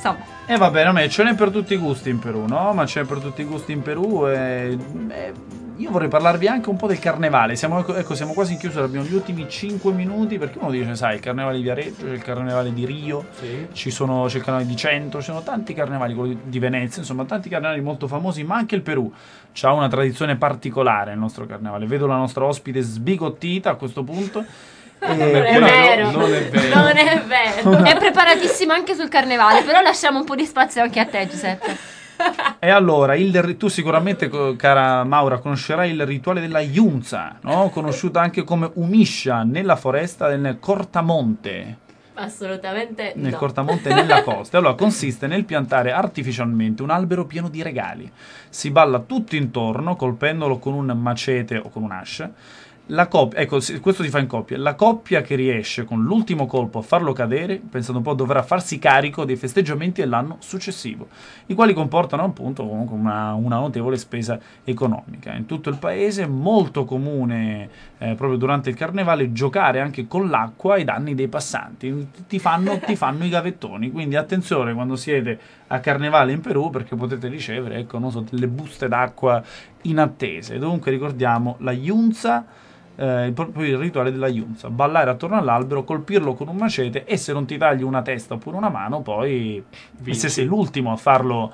E va bene, a me ce n'è per tutti i gusti in Perù, no? Ma c'è per tutti i gusti in Perù e io vorrei parlarvi anche un po' del carnevale. Siamo quasi in chiusura, abbiamo gli ultimi 5 minuti, perché uno dice, sai, il carnevale di Viareggio, c'è il carnevale di Rio, c'è il carnevale di Cento, ci sono tanti carnevali, quello di Venezia, insomma tanti carnevali molto famosi, ma anche il Perù ha una tradizione particolare il nostro carnevale. Vedo la nostra ospite sbigottita a questo punto. Non è vero. Non è vero. Non è vero. È preparatissima anche sul carnevale, però lasciamo un po' di spazio anche a te, Giuseppe. E allora, tu sicuramente, cara Maura, conoscerai il rituale della Yunza, no? Conosciuta anche come Umiscia nella foresta del Cortamonte. Assolutamente Nel no. Cortamonte nella costa. Allora, consiste nel piantare artificialmente un albero pieno di regali. Si balla tutto intorno, colpendolo con un macete o con un'ascia. La coppia, ecco, questo si fa in coppia. La coppia che riesce con l'ultimo colpo a farlo cadere, pensando un po', dovrà farsi carico dei festeggiamenti dell'anno successivo, i quali comportano appunto comunque una notevole spesa economica. In tutto il paese è molto comune, proprio durante il carnevale, giocare anche con l'acqua ai danni dei passanti. Ti fanno i gavettoni, quindi attenzione quando siete a carnevale in Perù, perché potete ricevere, ecco, non so, delle buste d'acqua inattese. Dunque ricordiamo la Yunza, proprio il rituale della Yunza: ballare attorno all'albero, colpirlo con un macete, e se non ti tagli una testa oppure una mano, poi se sei l'ultimo a farlo,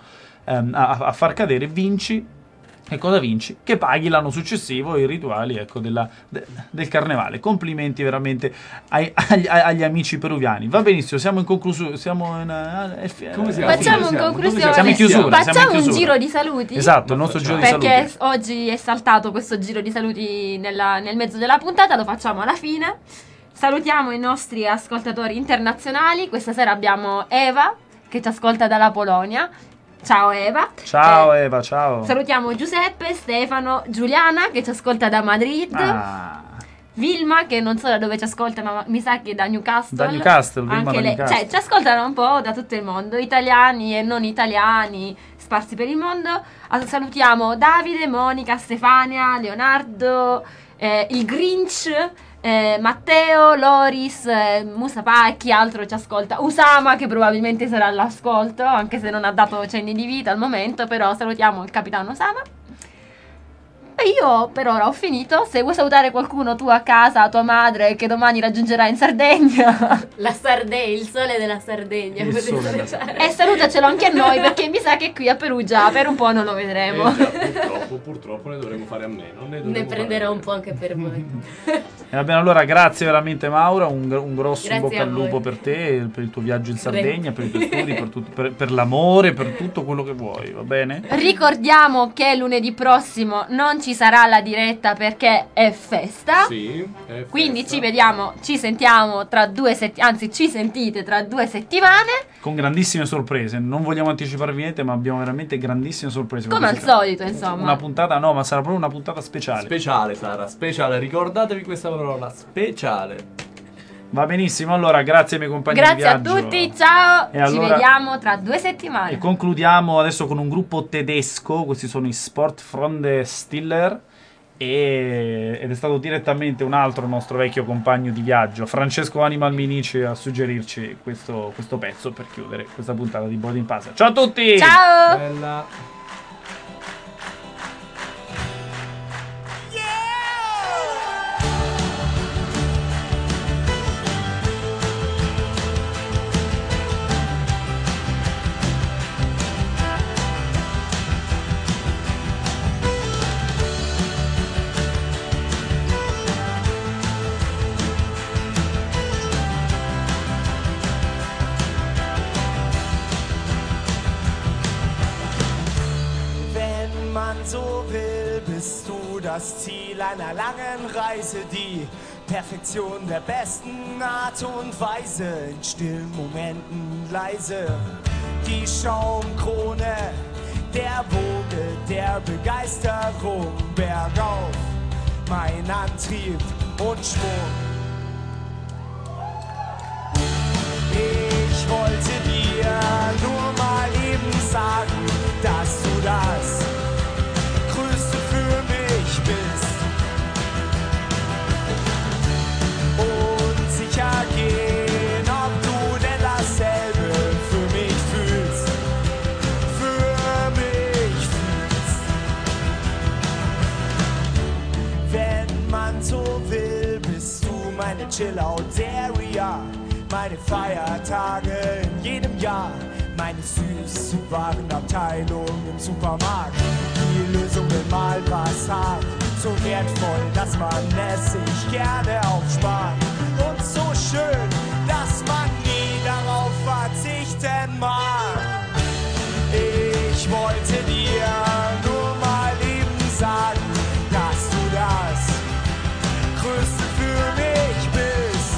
a far cadere, vinci. E cosa vinci? Che paghi l'anno successivo i rituali, ecco, del carnevale. Complimenti veramente agli amici peruviani. Va benissimo, siamo in conclusione. Come siamo? Facciamo in conclusione. Siamo in chiusura. Facciamo un giro di saluti. Esatto, il nostro giro di saluti. Perché oggi è saltato questo giro di saluti nel mezzo della puntata, lo facciamo alla fine. Salutiamo i nostri ascoltatori internazionali. Questa sera abbiamo Eva, che ci ascolta dalla Polonia. Ciao Eva. Ciao Eva, ciao. Salutiamo Giuseppe, Stefano, Giuliana, che ci ascolta da Madrid. Vilma, che non so da dove ci ascolta, ma mi sa che da Newcastle. Da Newcastle, Vilma anche da lei. Newcastle. Cioè, ci ascoltano un po' da tutto il mondo, italiani e non italiani, sparsi per il mondo. Salutiamo Davide, Monica, Stefania, Leonardo, il Grinch, Matteo, Loris, Musapa e chi altro ci ascolta. Usama, che probabilmente sarà all'ascolto, anche se non ha dato cenni di vita al momento, però salutiamo il capitano Usama. E io per ora ho finito. Se vuoi salutare qualcuno tu a casa, tua madre, che domani raggiungerai in Sardegna, La Sardegna, il sole della Sardegna. Il sole della Sardegna. e salutacelo anche a noi, perché mi sa che qui a Perugia per un po' non lo vedremo. Purtroppo ne dovremo fare a meno. Ne prenderò un po' anche per voi. E va bene, allora grazie veramente Maura, un grosso Grazie bocca al a voi. lupo per te, per il tuo viaggio in Sardegna, per i tuoi studi, per l'amore, per tutto quello che vuoi, va bene? Ricordiamo che lunedì prossimo non ci sarà la diretta perché è festa. Sì, è Quindi festa. ci vediamo, ci sentiamo tra 2 settimane, anzi ci sentite tra 2 settimane, Con grandissime sorprese, non vogliamo anticiparvi niente, ma abbiamo veramente grandissime sorprese. come al solito, insomma. Una puntata, no, ma sarà proprio una puntata speciale. Speciale Sara, speciale, ricordatevi questa parola, speciale. Va benissimo, allora grazie ai miei compagni di Grazie a viaggio. tutti, ciao, E ci allora- vediamo tra 2 settimane. E concludiamo adesso con un gruppo tedesco, questi sono i Sportfreunde Stiller, ed è stato direttamente un altro nostro vecchio compagno di viaggio, Francesco Animal Minici, a suggerirci questo pezzo per chiudere questa puntata di Boarding Pass. Ciao a tutti! Ciao! Bella. Wenn man so will, bist du das Ziel einer langen Reise, die Perfektion der besten Art und Weise, in stillen Momenten leise, die Schaumkrone der Woge der Begeisterung, bergauf, mein Antrieb und Schwung. Ich wollte dir nur mal eben sagen, dass du das Größte für mich bist. Und sicher gehen, ob du denn dasselbe für mich fühlst. meine Chill-Out-Area, meine Feiertage in jedem Jahr, meine Süßwarenabteilung im Supermarkt. Die Lösung, wenn mal was hart, so wertvoll, dass man es sich gerne aufspart. Und so schön, dass man nie darauf verzichten mag. Ich wollte dir nur mal eben sagen, dass du das Größte für mich bist.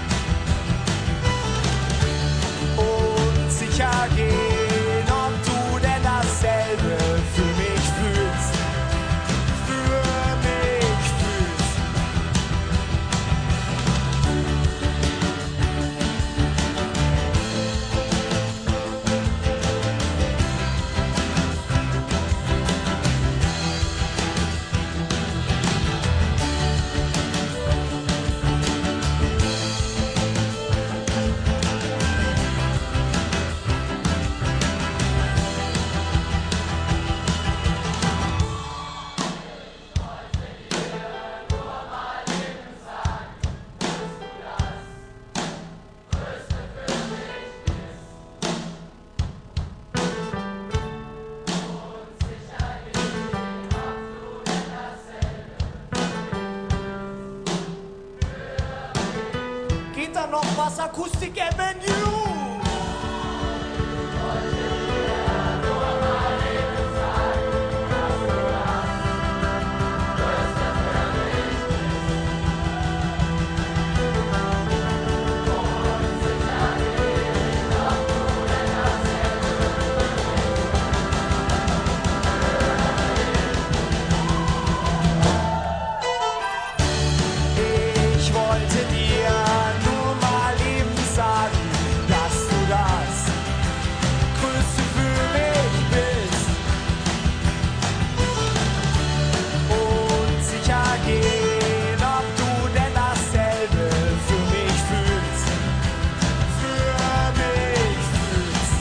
Und sicher gehen, ob du denn dasselbe für mich fühlst. Für mich fühlst. Geht da noch was, Akustik Avenue? Ich wollte dir nur mal eben sagen, dass du das Größte für mich bist. Und sicher gehen, ob du denn dasselbe für mich fühlst. Für mich fühlst.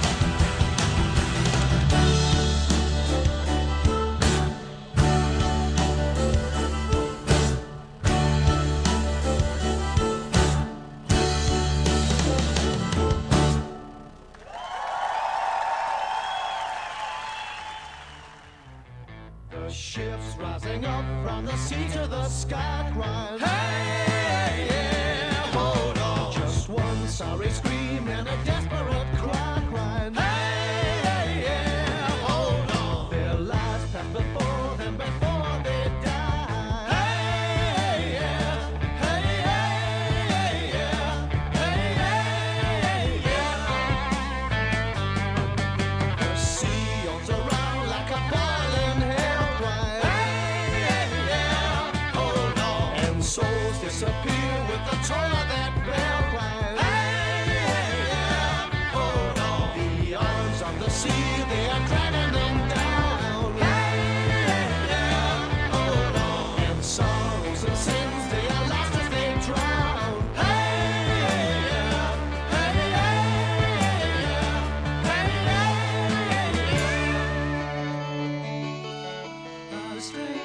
The ships rising up from the sea to the sky crying, hey, yeah, hold on. Just one sorry scream and a desperate cry crying, hey, yeah, hold on. Their lives pass before them before they die. Hey, yeah, hey, hey, yeah, hey, yeah. The sea owns around like a boiling hell crying, hey, yeah, hold on. And souls disappear with the toll of that bell crying, hey, yeah, hold on. The arms of the sea, they are dragging them down, hey, yeah, hold on. And sorrows and sins, they are lost as they drown, hey, yeah, hey, yeah, hey, yeah. A strange